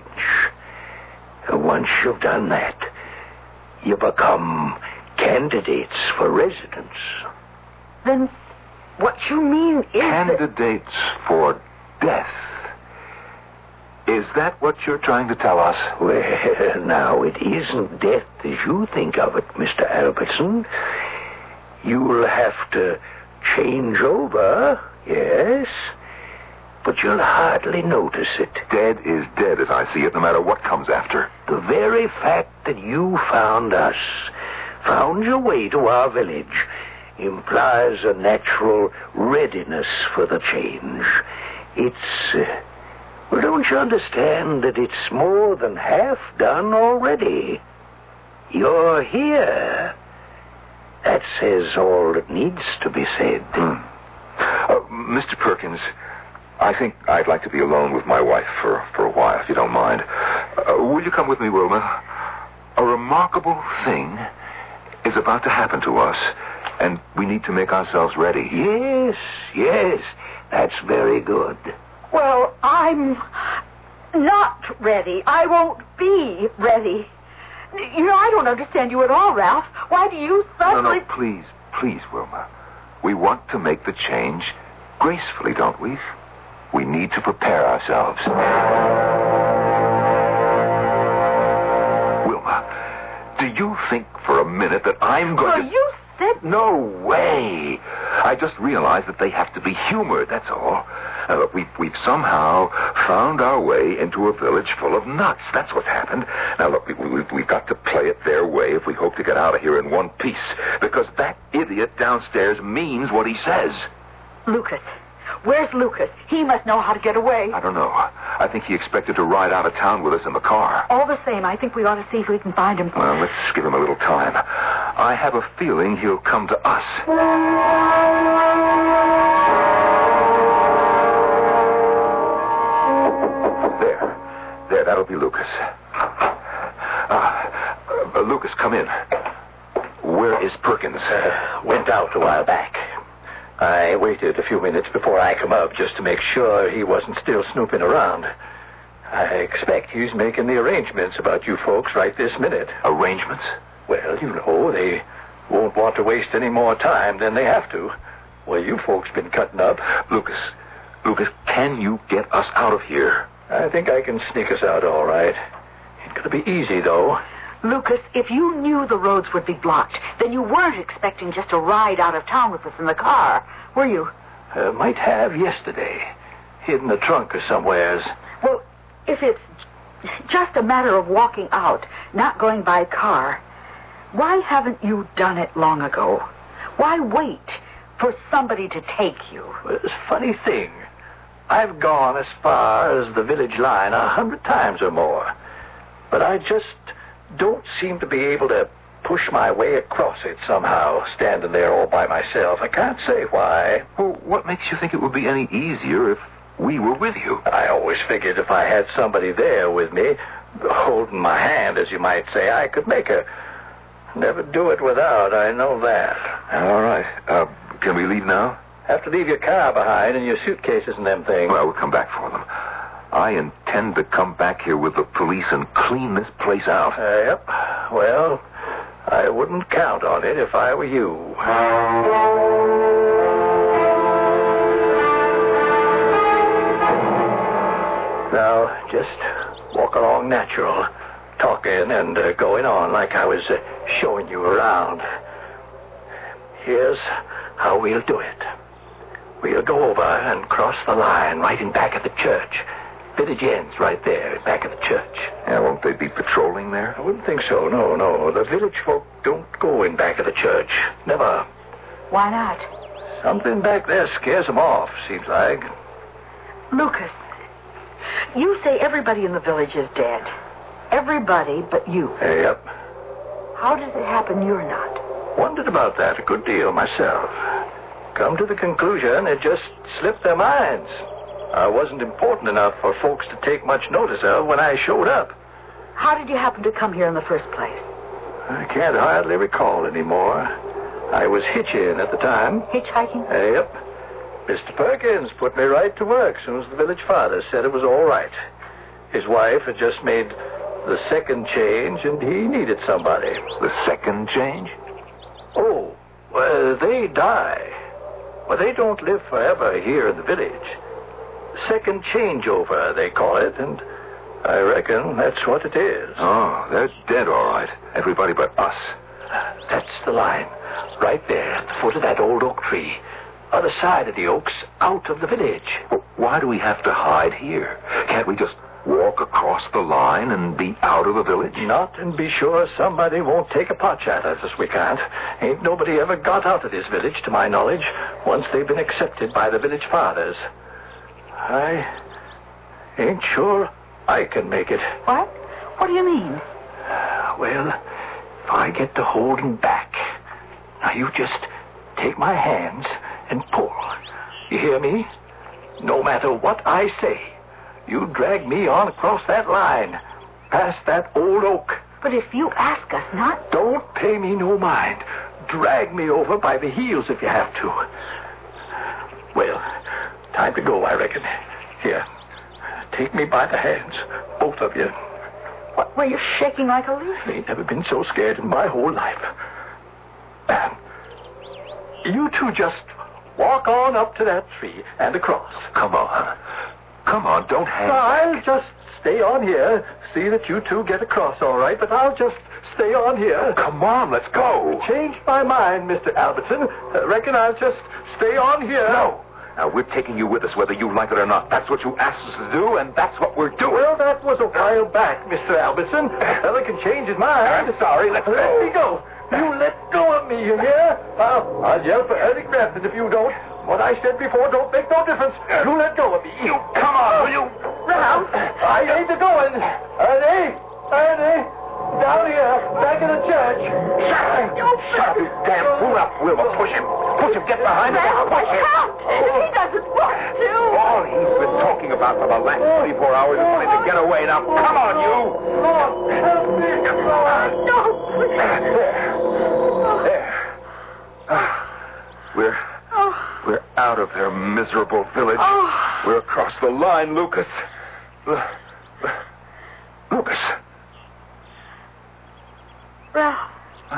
And once you've done that, you become candidates for residence. Then what you mean is Candidates for death. Is that what you're trying to tell us? Well, now, it isn't death as you think of it, Mister Albertson. You'll have to change over, yes, but you'll hardly notice it. Dead is dead as I see it, no matter what comes after. The very fact that you found us, found your way to our village, implies a natural readiness for the change. It's... Uh, well, don't you understand that it's more than half done already? You're here. That says all that needs to be said. Hmm. Uh, Mister Perkins, I think I'd like to be alone with my wife for, for a while, if you don't mind. Uh, will you come with me, Wilma? A remarkable thing is about to happen to us, and we need to make ourselves ready. Yes, yes, that's very good. Well, I'm not ready. I won't be ready. You know, I don't understand you at all, Ralph. Why do you suddenly... No, no, please, please, Wilma. We want to make the change gracefully, don't we? We need to prepare ourselves. Wilma, do you think for a minute that I'm going well, to... you said... No way. I just realized that they have to be humored, that's all. Uh, we've, we've somehow found our way into a village full of nuts. That's what's happened. Now, look, we, we, we've got to play it their way if we hope to get out of here in one piece. Because that idiot downstairs means what he says. Lucas. Where's Lucas? He must know how to get away. I don't know. I think he expected to ride out of town with us in the car. All the same, I think we ought to see if we can find him. Well, let's give him a little time. I have a feeling he'll come to us. There. There, that'll be Lucas. Uh, uh, Lucas, come in. Where is Perkins? Uh, went out a while back. I waited a few minutes before I come up just to make sure he wasn't still snooping around. I expect he's making the arrangements about you folks right this minute. Arrangements? Well, you know, they won't want to waste any more time than they have to. Well, you folks been cutting up. Lucas, Lucas, can you get us out of here? I think I can sneak us out all right. Ain't gonna be easy, though. Lucas, if you knew the roads would be blocked, then you weren't expecting just to ride out of town with us in the car, were you? Uh, might have yesterday. Hid in the trunk or somewheres. Well, if it's just a matter of walking out, not going by car, why haven't you done it long ago? Why wait for somebody to take you? Well, it's a funny thing. I've gone as far as the village line a hundred times or more. But I just don't seem to be able to push my way across it somehow, standing there all by myself. I can't say why. Well, what makes you think it would be any easier if we were with you? I always figured if I had somebody there with me, holding my hand, as you might say, I could make her. Never do it without, I know that. All right. Uh, can we leave now? Have to leave your car behind and your suitcases and them things. Well, we'll come back for them. I intend to come back here with the police and clean this place out. Uh, yep. Well, I wouldn't count on it if I were you. Now, just walk along natural, talking and uh, going on like I was uh, showing you around. Here's how we'll do it. We'll go over and cross the line right in back of the church. Village ends right there, back of the church. Yeah, won't they be patrolling there? I wouldn't think so, no, no. The village folk don't go in back of the church. Never. Why not? Something back there scares them off, seems like. Lucas, you say everybody in the village is dead. Everybody but you. Hey, yep. How does it happen you're not? Wondered about that a good deal myself. Come to the conclusion it just slipped their minds. I wasn't important enough for folks to take much notice of when I showed up. How did you happen to come here in the first place? I can't hardly recall anymore. I was hitching at the time. Hitchhiking? Uh, yep. Mister Perkins put me right to work as soon as the village father said it was all right. His wife had just made the second change, and he needed somebody. The second change? Oh, well, they die. Well, they don't live forever here in the village. Second changeover, they call it, and I reckon that's what it is. Oh, they're dead, all right. Everybody but us. That's the line. Right there, at the foot of that old oak tree. Other side of the oaks, out of the village. Well, why do we have to hide here? Can't we just walk across the line and be out of the village? Not and be sure somebody won't take a potch at us as we can't. Ain't nobody ever got out of this village, to my knowledge, once they've been accepted by the village fathers. I ain't sure I can make it. What? What do you mean? Well, if I get to holding back, now you just take my hands and pull. You hear me? No matter what I say, you drag me on across that line, past that old oak. But if you ask us not... Don't pay me no mind. Drag me over by the heels if you have to. Well, time to go, I reckon. Here, take me by the hands, both of you. What, were you shaking like a leaf? Ain't never been so scared in my whole life. You two just walk on up to that tree and across. Come on. Come on, don't hang I'll back. just stay on here. See that you two get across all right, but I'll just stay on here. Come on, let's go. Changed my mind, Mister Albertson. Uh, reckon I'll just stay on here. No. Now, we're taking you with us whether you like it or not. That's what you asked us to do, and that's what we're doing. Well, that was a while back, Mister Albertson. A fella can change his mind. I'm sorry. Let's Let go. me go. You let go of me, you hear? I'll, I'll yell for Ernie Crampton if you don't. What I said before don't make no difference. You let go of me. You come on, will you? Ralph! I ain't a going. Ernie! Ernie! Down here, back in the church. Shut up, Shut up, you damn fool. Up, Wilma. Push him. Push him. Get behind him. Ralph, Push him. he doesn't want to. All he's been talking about for the last twenty-four hours is wanting to get away. Now, come on, you. Lord, help me. No, please. There. Ah, we're, we're out of their miserable village. Oh. We're across the line, Lucas. Uh, Lucas. Ralph.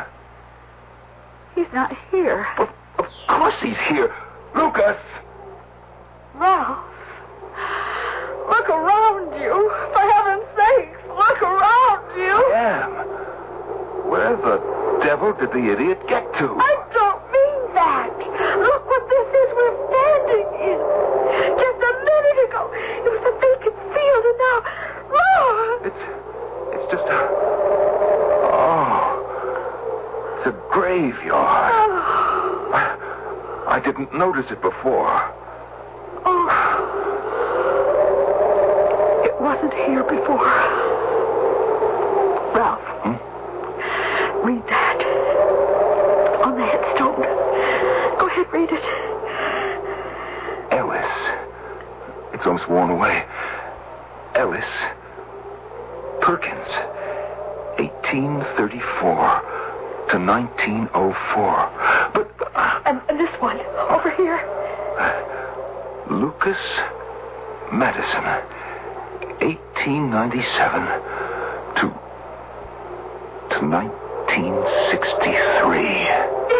He's not here. Of, of course he's here. Lucas! Ralph. Look around you. For heaven's sake, look around you. I am. Where the devil did the idiot get to? I don't mean that. Look what this is we're standing in. Just a minute ago, it was a vacant field, and now, look. It's, it's just a... Oh. It's a graveyard. Oh. I, I didn't notice it before. Oh. It wasn't here before. Ralph. Hmm? Read that. On the headstone. Go ahead, read it. Ellis. It's almost worn away. Ellis Perkins. eighteen thirty-four to nineteen oh four. But... Uh, and, and this one, over here. Lucas Madison. eighteen ninety-seven to... to nineteen sixty-three.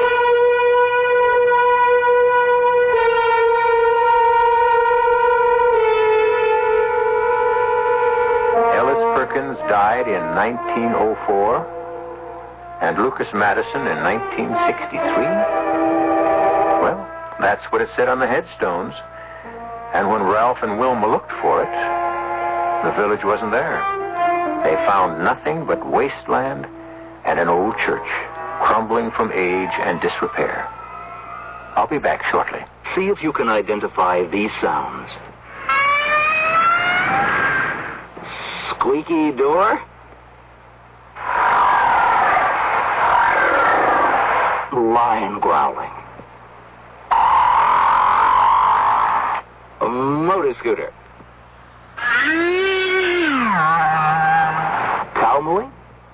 Perkins died in nineteen oh four, and Lucas Madison in nineteen sixty-three. Well, that's what it said on the headstones. And when Ralph and Wilma looked for it, the village wasn't there. They found nothing but wasteland and an old church, crumbling from age and disrepair. I'll be back shortly. See if you can identify these sounds. Squeaky door. Lion growling. A motor scooter. Cow mooing.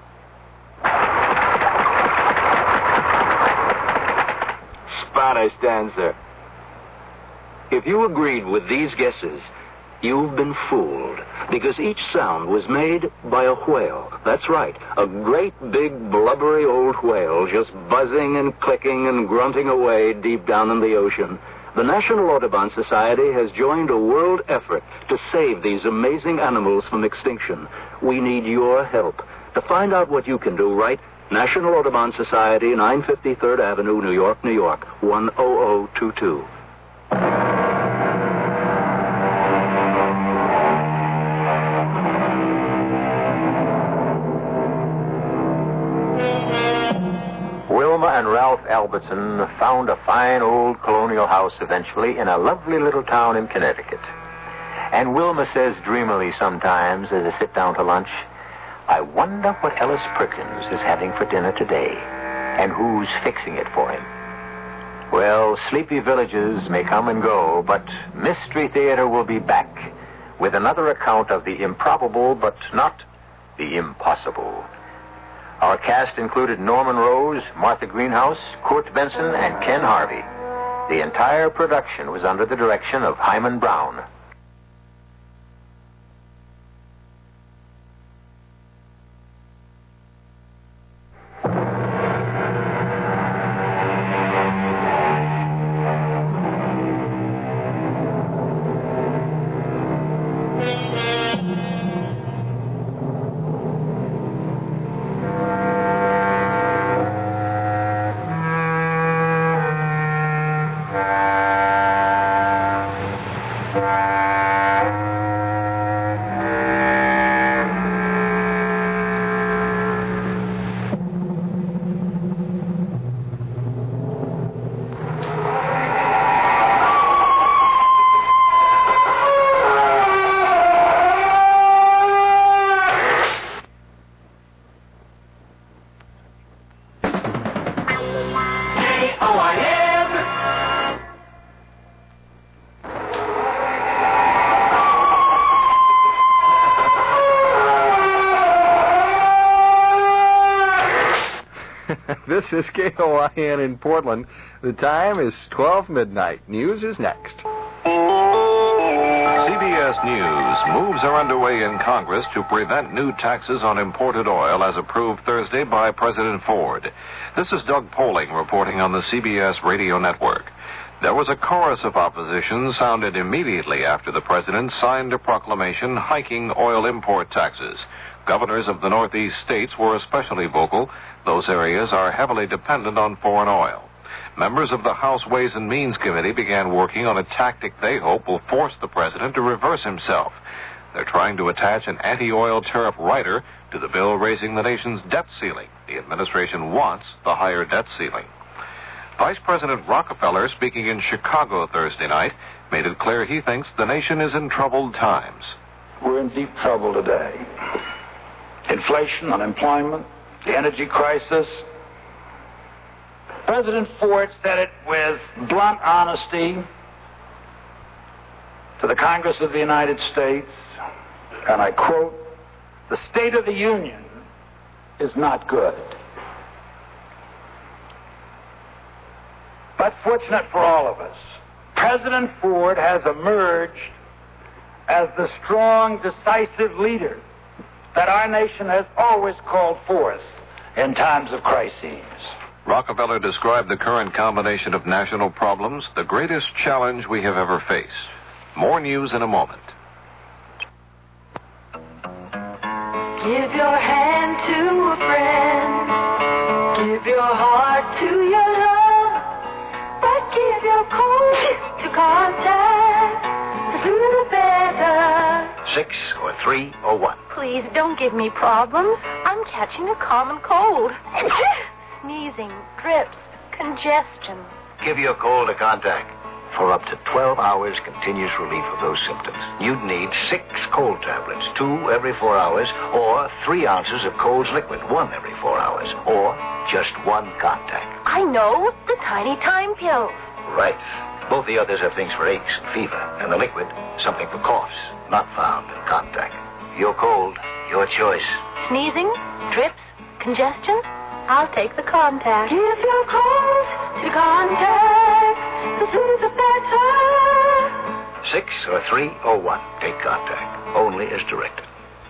Spanish dancer. If you agreed with these guesses, you've been fooled, because each sound was made by a whale. That's right, a great big blubbery old whale just buzzing and clicking and grunting away deep down in the ocean. The National Audubon Society has joined a world effort to save these amazing animals from extinction. We need your help. To find out what you can do, write National Audubon Society, nine fifty-third Avenue, New York, New York, one oh oh two two. Wilma and Ralph Albertson found a fine old colonial house eventually in a lovely little town in Connecticut. And Wilma says dreamily sometimes as they sit down to lunch, I wonder what Ellis Perkins is having for dinner today, and who's fixing it for him. Well, sleepy villages may come and go, but Mystery Theater will be back with another account of the improbable, but not the impossible. Our cast included Norman Rose, Martha Greenhouse, Kurt Benson, and Ken Harvey. The entire production was under the direction of Hyman Brown. This is K O I N in Portland. The time is twelve midnight. News is next. C B S News. Moves are underway in Congress to prevent new taxes on imported oil as approved Thursday by President Ford. This is Doug Poling reporting on the C B S radio network. There was a chorus of opposition sounded immediately after the president signed a proclamation hiking oil import taxes. Governors of the Northeast states were especially vocal. Those areas are heavily dependent on foreign oil. Members of the House Ways and Means Committee began working on a tactic they hope will force the president to reverse himself. They're trying to attach an anti-oil tariff rider to the bill raising the nation's debt ceiling. The administration wants the higher debt ceiling. Vice President Rockefeller, speaking in Chicago Thursday night, made it clear he thinks the nation is in troubled times. We're in deep trouble today. Inflation, unemployment, the energy crisis. President Ford said it with blunt honesty to the Congress of the United States, and I quote, "The State of the Union is not good." But fortunate for all of us, President Ford has emerged as the strong, decisive leader that our nation has always called forth in times of crises. Rockefeller described the current combination of national problems the greatest challenge we have ever faced. More news in a moment. Give your hand to a friend. Give your heart to your love. But give your cold to contact. The sooner the better. Six or three or one. Please don't give me problems. I'm catching a common cold. Sneezing, drips, congestion. Give your cold a contact. For up to twelve hours continuous relief of those symptoms, you'd need six cold tablets, two every four hours, or three ounces of Cold's liquid, one every four hours, or just one contact. I know, the tiny time pills. Right. Both the others have things for aches and fever, and the liquid, something for coughs, not found in contact. Your cold, your choice. Sneezing, drips, congestion? I'll take the contact. Give your cold to contact. The sooner the better. Six or three or one. Take contact. Only as directed.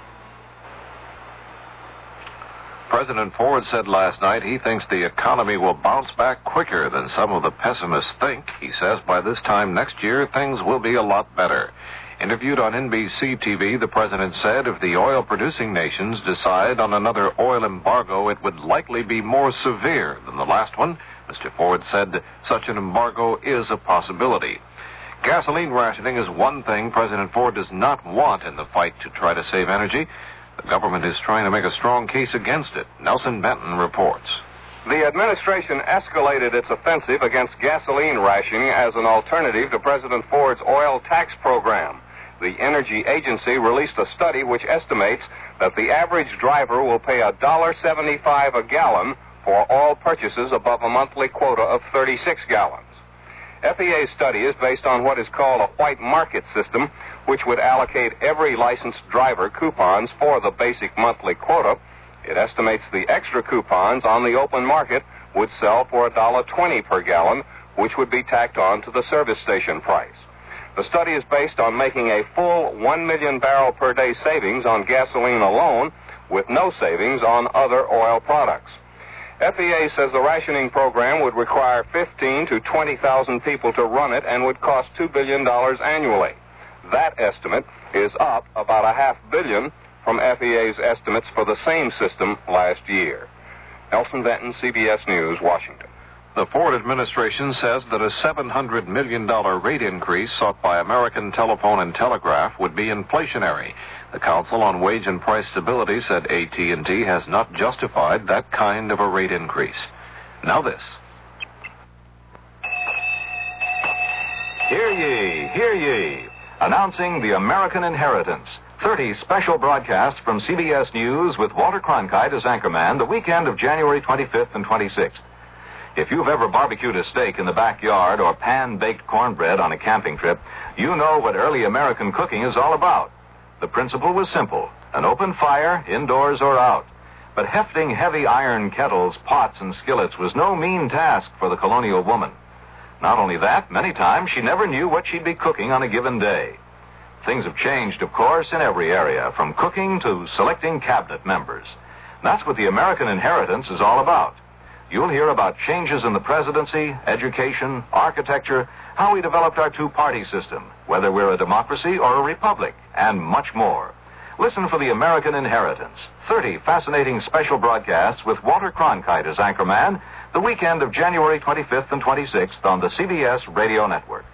President Ford said last night he thinks the economy will bounce back quicker than some of the pessimists think. He says by this time next year, things will be a lot better. Interviewed on N B C T V, the president said if the oil-producing nations decide on another oil embargo, it would likely be more severe than the last one. Mister Ford said such an embargo is a possibility. Gasoline rationing is one thing President Ford does not want in the fight to try to save energy. The government is trying to make a strong case against it. Nelson Benton reports. The administration escalated its offensive against gasoline rationing as an alternative to President Ford's oil tax program. The Energy Agency released a study which estimates that the average driver will pay one dollar seventy-five a gallon for all purchases above a monthly quota of thirty-six gallons. F E A's study is based on what is called a white market system, which would allocate every licensed driver coupons for the basic monthly quota. It estimates the extra coupons on the open market would sell for one dollar twenty per gallon, which would be tacked on to the service station price. The study is based on making a full one million barrel per day savings on gasoline alone, with no savings on other oil products. F E A says the rationing program would require fifteen to twenty thousand people to run it and would cost two billion dollars annually. That estimate is up about a half billion from F E A's estimates for the same system last year. Nelson Benton, C B S News, Washington. The Ford administration says that a seven hundred million dollars rate increase sought by American Telephone and Telegraph would be inflationary. The Council on Wage and Price Stability said A T and T has not justified that kind of a rate increase. Now this. Hear ye, hear ye. Announcing The American Inheritance. thirty special broadcasts from C B S News with Walter Cronkite as anchorman the weekend of January twenty-fifth and twenty-sixth. If you've ever barbecued a steak in the backyard or pan-baked cornbread on a camping trip, you know what early American cooking is all about. The principle was simple. An open fire, indoors or out. But hefting heavy iron kettles, pots, and skillets was no mean task for the colonial woman. Not only that, many times she never knew what she'd be cooking on a given day. Things have changed, of course, in every area, from cooking to selecting cabinet members. That's what the American Inheritance is all about. You'll hear about changes in the presidency, education, architecture, how we developed our two-party system, whether we're a democracy or a republic, and much more. Listen for the American Inheritance, thirty fascinating special broadcasts with Walter Cronkite as anchorman, the weekend of January twenty-fifth and twenty-sixth on the C B S Radio Network.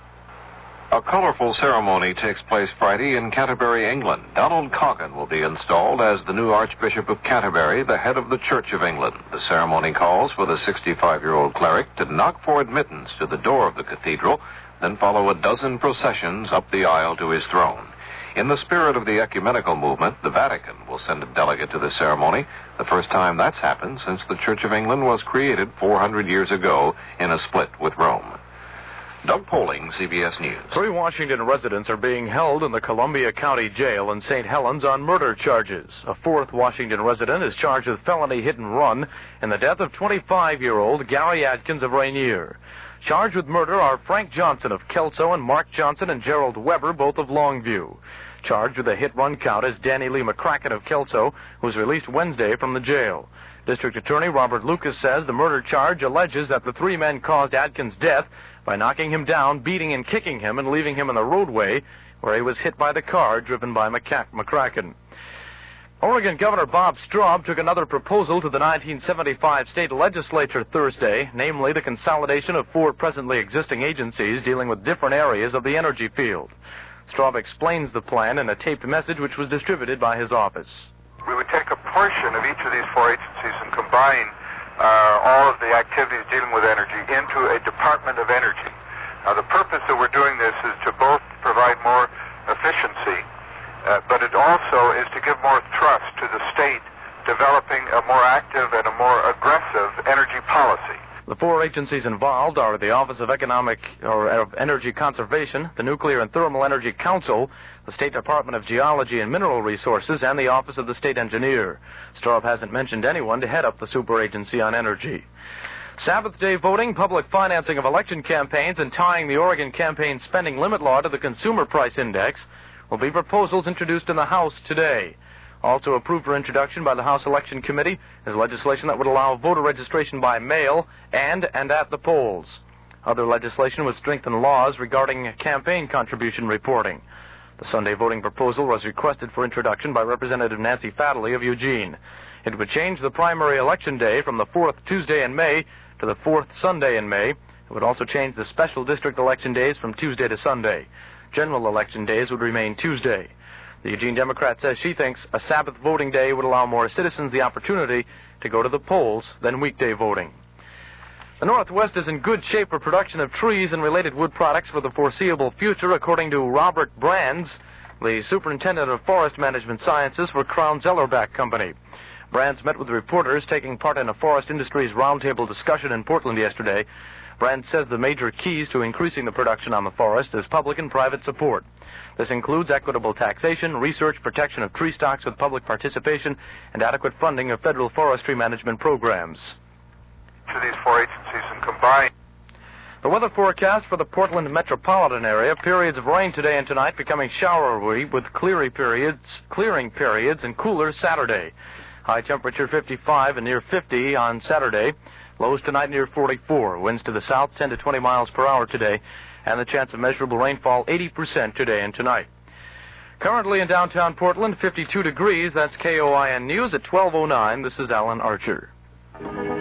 A colorful ceremony takes place Friday in Canterbury, England. Donald Coggan will be installed as the new Archbishop of Canterbury, the head of the Church of England. The ceremony calls for the sixty-five-year-old cleric to knock for admittance to the door of the cathedral, then follow a dozen processions up the aisle to his throne. In the spirit of the ecumenical movement, the Vatican will send a delegate to the ceremony, the first time that's happened since the Church of England was created four hundred years ago in a split with Rome. Doug Poling, C B S News. Three Washington residents are being held in the Columbia County Jail in Saint Helens on murder charges. A fourth Washington resident is charged with felony hit and run in the death of twenty-five-year-old Gary Atkins of Rainier. Charged with murder are Frank Johnson of Kelso and Mark Johnson and Gerald Weber, both of Longview. Charged with a hit-run count is Danny Lee McCracken of Kelso, who was released Wednesday from the jail. District Attorney Robert Lucas says the murder charge alleges that the three men caused Atkins' death by knocking him down, beating and kicking him, and leaving him in the roadway where he was hit by the car driven by McCracken. Oregon Governor Bob Straub took another proposal to the nineteen seventy-five state legislature Thursday, namely the consolidation of four presently existing agencies dealing with different areas of the energy field. Straub explains the plan in a taped message which was distributed by his office. We would take a portion of each of these four agencies and combine uh, all of the activities dealing with energy into a Department of Energy. Now, the purpose that we're doing this is to both provide more efficiency, uh, but it also is to give more thrust to the state developing a more active and a more aggressive energy policy. The four agencies involved are the Office of Economic or of Energy Conservation, the Nuclear and Thermal Energy Council, the State Department of Geology and Mineral Resources, and the Office of the State Engineer. Straub hasn't mentioned anyone to head up the super agency on energy. Sabbath day voting, public financing of election campaigns, and tying the Oregon campaign spending limit law to the Consumer Price Index will be proposals introduced in the House today. Also approved for introduction by the House Election Committee is legislation that would allow voter registration by mail and and at the polls. Other legislation would strengthen laws regarding campaign contribution reporting. The Sunday voting proposal was requested for introduction by Representative Nancy Fadley of Eugene. It would change the primary election day from the fourth Tuesday in May to the fourth Sunday in May. It would also change the special district election days from Tuesday to Sunday. General election days would remain Tuesday. The Eugene Democrat says she thinks a Sabbath voting day would allow more citizens the opportunity to go to the polls than weekday voting. The Northwest is in good shape for production of trees and related wood products for the foreseeable future, according to Robert Brands, the superintendent of forest management sciences for Crown Zellerback Company. Brands met with reporters taking part in a forest industries roundtable discussion in Portland yesterday. Brands says the major keys to increasing the production on the forest is public and private support. This includes equitable taxation, research, protection of tree stocks with public participation, and adequate funding of federal forestry management programs. To these four agencies and combine. The weather forecast for the Portland metropolitan area: periods of rain today and tonight, becoming showery with clearing periods, clearing periods, and cooler Saturday. High temperature fifty-five and near fifty on Saturday. Lows tonight near forty-four. Winds to the south ten to twenty miles per hour today. And the chance of measurable rainfall eighty percent today and tonight. Currently in downtown Portland, fifty-two degrees. That's K O I N News at twelve oh nine. This is Alan Archer.